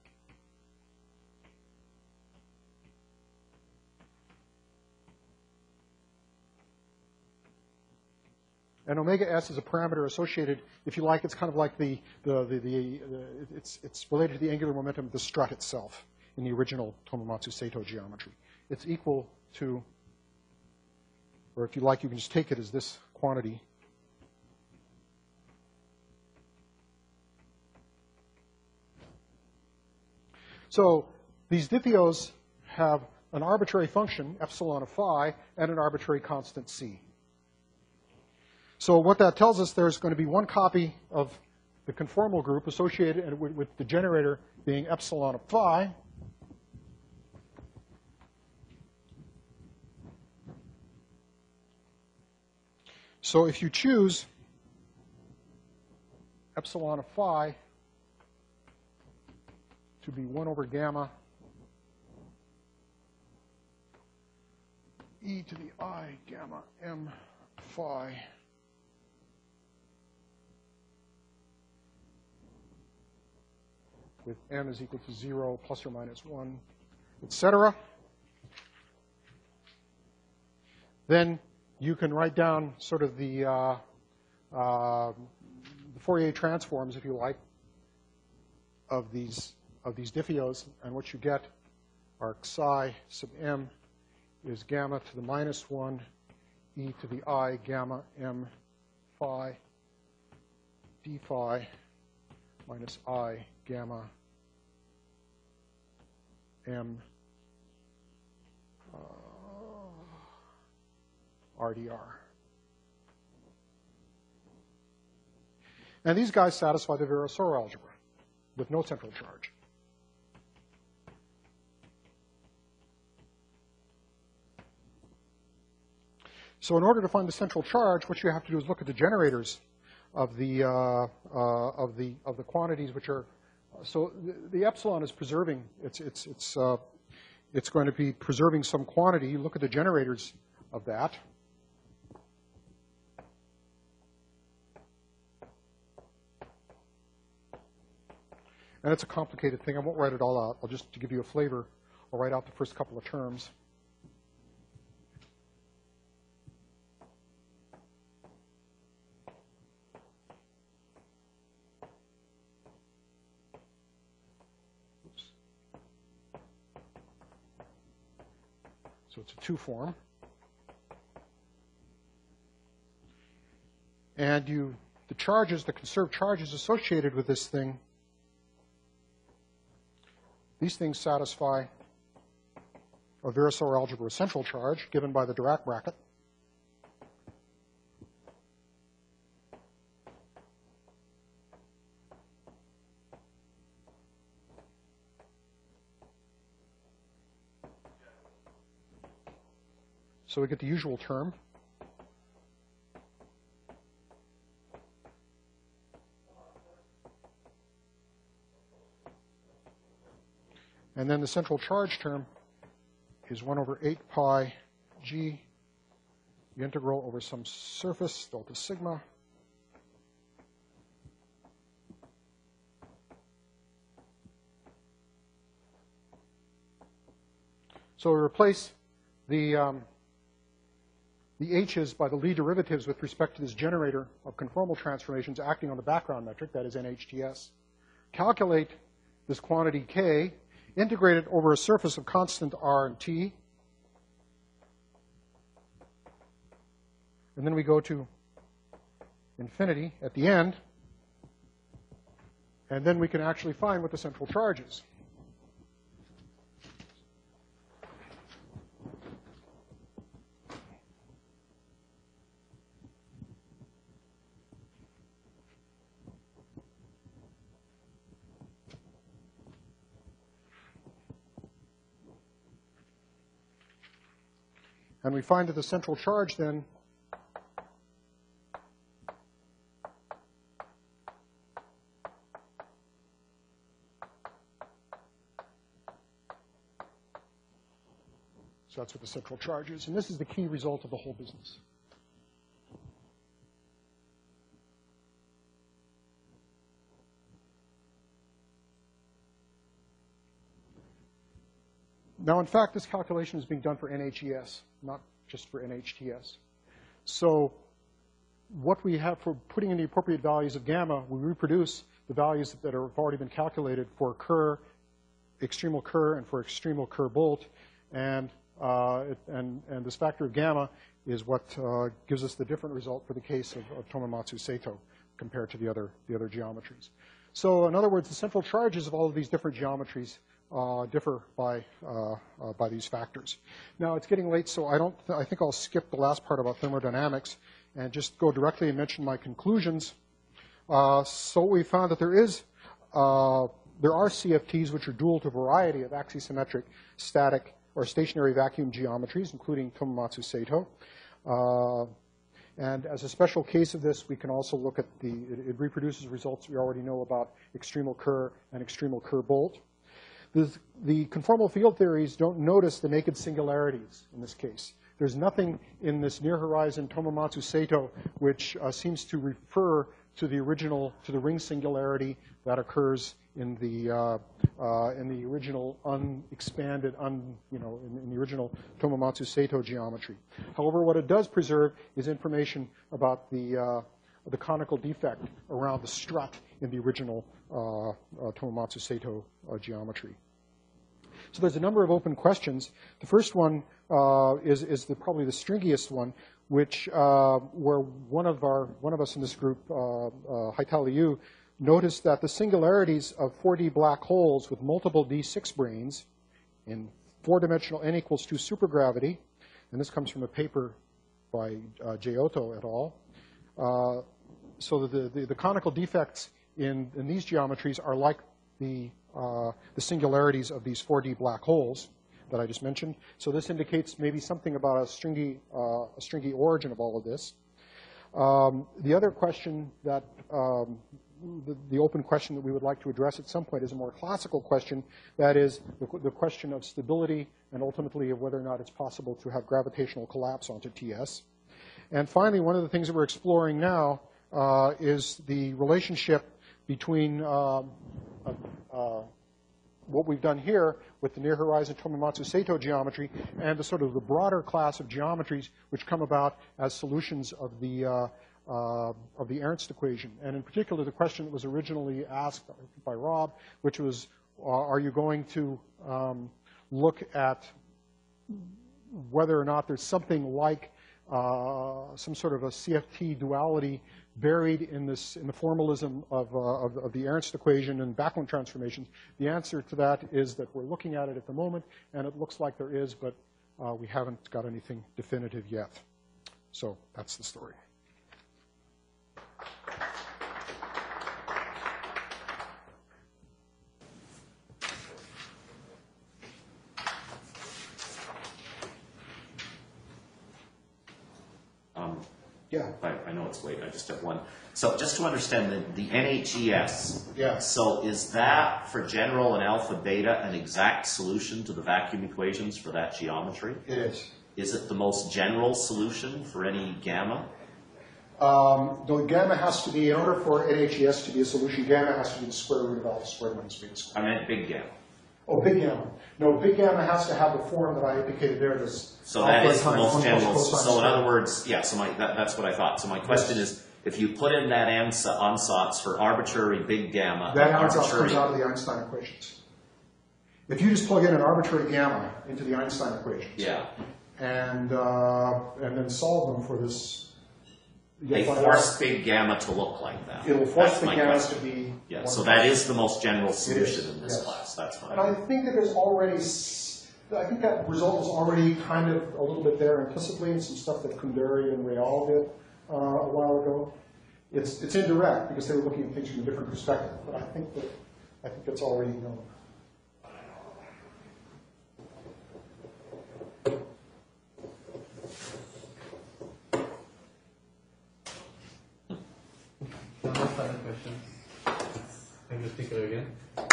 And omega s is a parameter associated, if you like, it's kind of like the, the, the, the, the it's, it's related to the angular momentum of the strut itself in the original Tomomatsu-Sato geometry. It's equal to, or if you like, you can just take it as this quantity. So these diffeos have an arbitrary function, epsilon of phi, and an arbitrary constant c. So what that tells us, there's going to be one copy of the conformal group associated with, with the generator being epsilon of phi. So if you choose epsilon of phi to be one over gamma e to the I gamma m phi with m is equal to zero, plus or minus one, et cetera, then you can write down sort of the, uh, uh, the Fourier transforms, if you like, of these of these diffeos, and what you get are psi sub m is gamma to the minus one e to the I gamma m phi d phi minus I gamma m R D R. And these guys satisfy the Virasoro algebra with no central charge. So in order to find the central charge, what you have to do is look at the generators of the, uh, uh, of the, of the quantities which are, so the, the epsilon is preserving, it's, it's, it's, uh, it's going to be preserving some quantity. You look at the generators of that. And it's a complicated thing. I won't write it all out. I'll just, to give you a flavor, I'll write out the first couple of terms. So it's a two form. And you, the charges, the conserved charges associated with this thing, these things satisfy a Virasoro algebra central charge given by the Dirac bracket. So we get the usual term. And then the central charge term is one over eight pi g, the integral over some surface, delta sigma. So we replace the um, the h's by the Lie derivatives with respect to this generator of conformal transformations acting on the background metric, that is N H T S. Calculate this quantity k, integrate it over a surface of constant r and t, and then we go to infinity at the end, and then we can actually find what the central charge is. And we find that the central charge then so that's what the central charge is. And this is the key result of the whole business. Now, in fact, this calculation is being done for N H E S, not just for N H T S. So what we have for putting in the appropriate values of gamma, we reproduce the values that have already been calculated for Kerr, extremal Kerr, and for extremal Kerr-Bolt. And, uh, it, and, and this factor of gamma is what uh, gives us the different result for the case of, of Tomomatsu-Sato compared to the other, the other geometries. So in other words, the central charges of all of these different geometries Uh, differ by uh, uh, by these factors. Now it's getting late, so I don't. Th I think I'll skip the last part about thermodynamics and just go directly and mention my conclusions. Uh, so we found that there is uh, there are C F Ts which are dual to a variety of axisymmetric, static, or stationary vacuum geometries, including Tomomatsu-Sato. Uh, and as a special case of this, we can also look at the. It, it reproduces results we already know about extremal Kerr and extremal Kerr-Bolt. The, the conformal field theories don't notice the naked singularities in this case. There's nothing in this near-horizon Tomomatsu-Sato which uh, seems to refer to the original, to the ring singularity that occurs in the uh, uh, in the original unexpanded, un, you know, in, in the original Tomomatsu-Sato geometry. However, what it does preserve is information about the uh, the conical defect around the strut in the original uh, uh, Tomomatsu-Sato uh, geometry. So there's a number of open questions. The first one uh, is, is the, probably the stringiest one, which uh, where one of our one of us in this group, uh, uh, Haitao Liu, noticed that the singularities of four D black holes with multiple D six branes in four-dimensional n equals two supergravity, and this comes from a paper by uh, Giotto et al. Uh, so the, the, the conical defects in, in these geometries are like the, uh, the singularities of these four D black holes that I just mentioned. So this indicates maybe something about a stringy, uh, a stringy origin of all of this. Um, the other question that, um, the, the open question that we would like to address at some point is a more classical question, that is the, the question of stability and ultimately of whether or not it's possible to have gravitational collapse onto T S. And finally, one of the things that we're exploring now uh, is the relationship between um, uh, uh, what we've done here with the near-horizon Tomomatsu Sato geometry and the sort of the broader class of geometries which come about as solutions of the, uh, uh, of the Ernst equation. And in particular, the question that was originally asked by Rob, which was, uh, are you going to um, look at whether or not there's something like uh, some sort of a C F T duality buried in this in the formalism of, uh, of, of the Ernst equation and Backlund transformations? The answer to that is that we're looking at it at the moment, and it looks like there is, but uh, we haven't got anything definitive yet. So that's the story. Um, Yeah. I, I know it's late, I just have one. So just to understand the, the N H E S. Yeah. So is that for general and alpha beta an exact solution to the vacuum equations for that geometry? It is. Is it the most general solution for any gamma? Um, the gamma has to be, in order for N H E S to be a solution, gamma has to be the square root of alpha squared minus beta I squared. meant big gamma. Oh, big gamma. No, big gamma has to have the form that I indicated there. This So that is the times most one plus general. cosine So in squared. other words, yeah, so my, that, that's what I thought. So my question is, if you put in that ansa- ansatz for arbitrary big gamma, That and ansatz arbitrary, comes out of the Einstein equations. If you just plug in an arbitrary gamma into the Einstein equations, yeah, and uh, and then solve them for this, you they get force big gamma to look like that. It'll force That's the my gammas question. to be. Yeah, one so plus- that is the most general solution is, in this yes. class. That's fine. And I think that there's already, s- I think that result was already kind of a little bit there implicitly in some stuff that Kunderi and Real did uh, a while ago. It's it's indirect because they were looking at things from a different perspective, but I think that I think that's already known. No more further questions. Thank you, speaker again.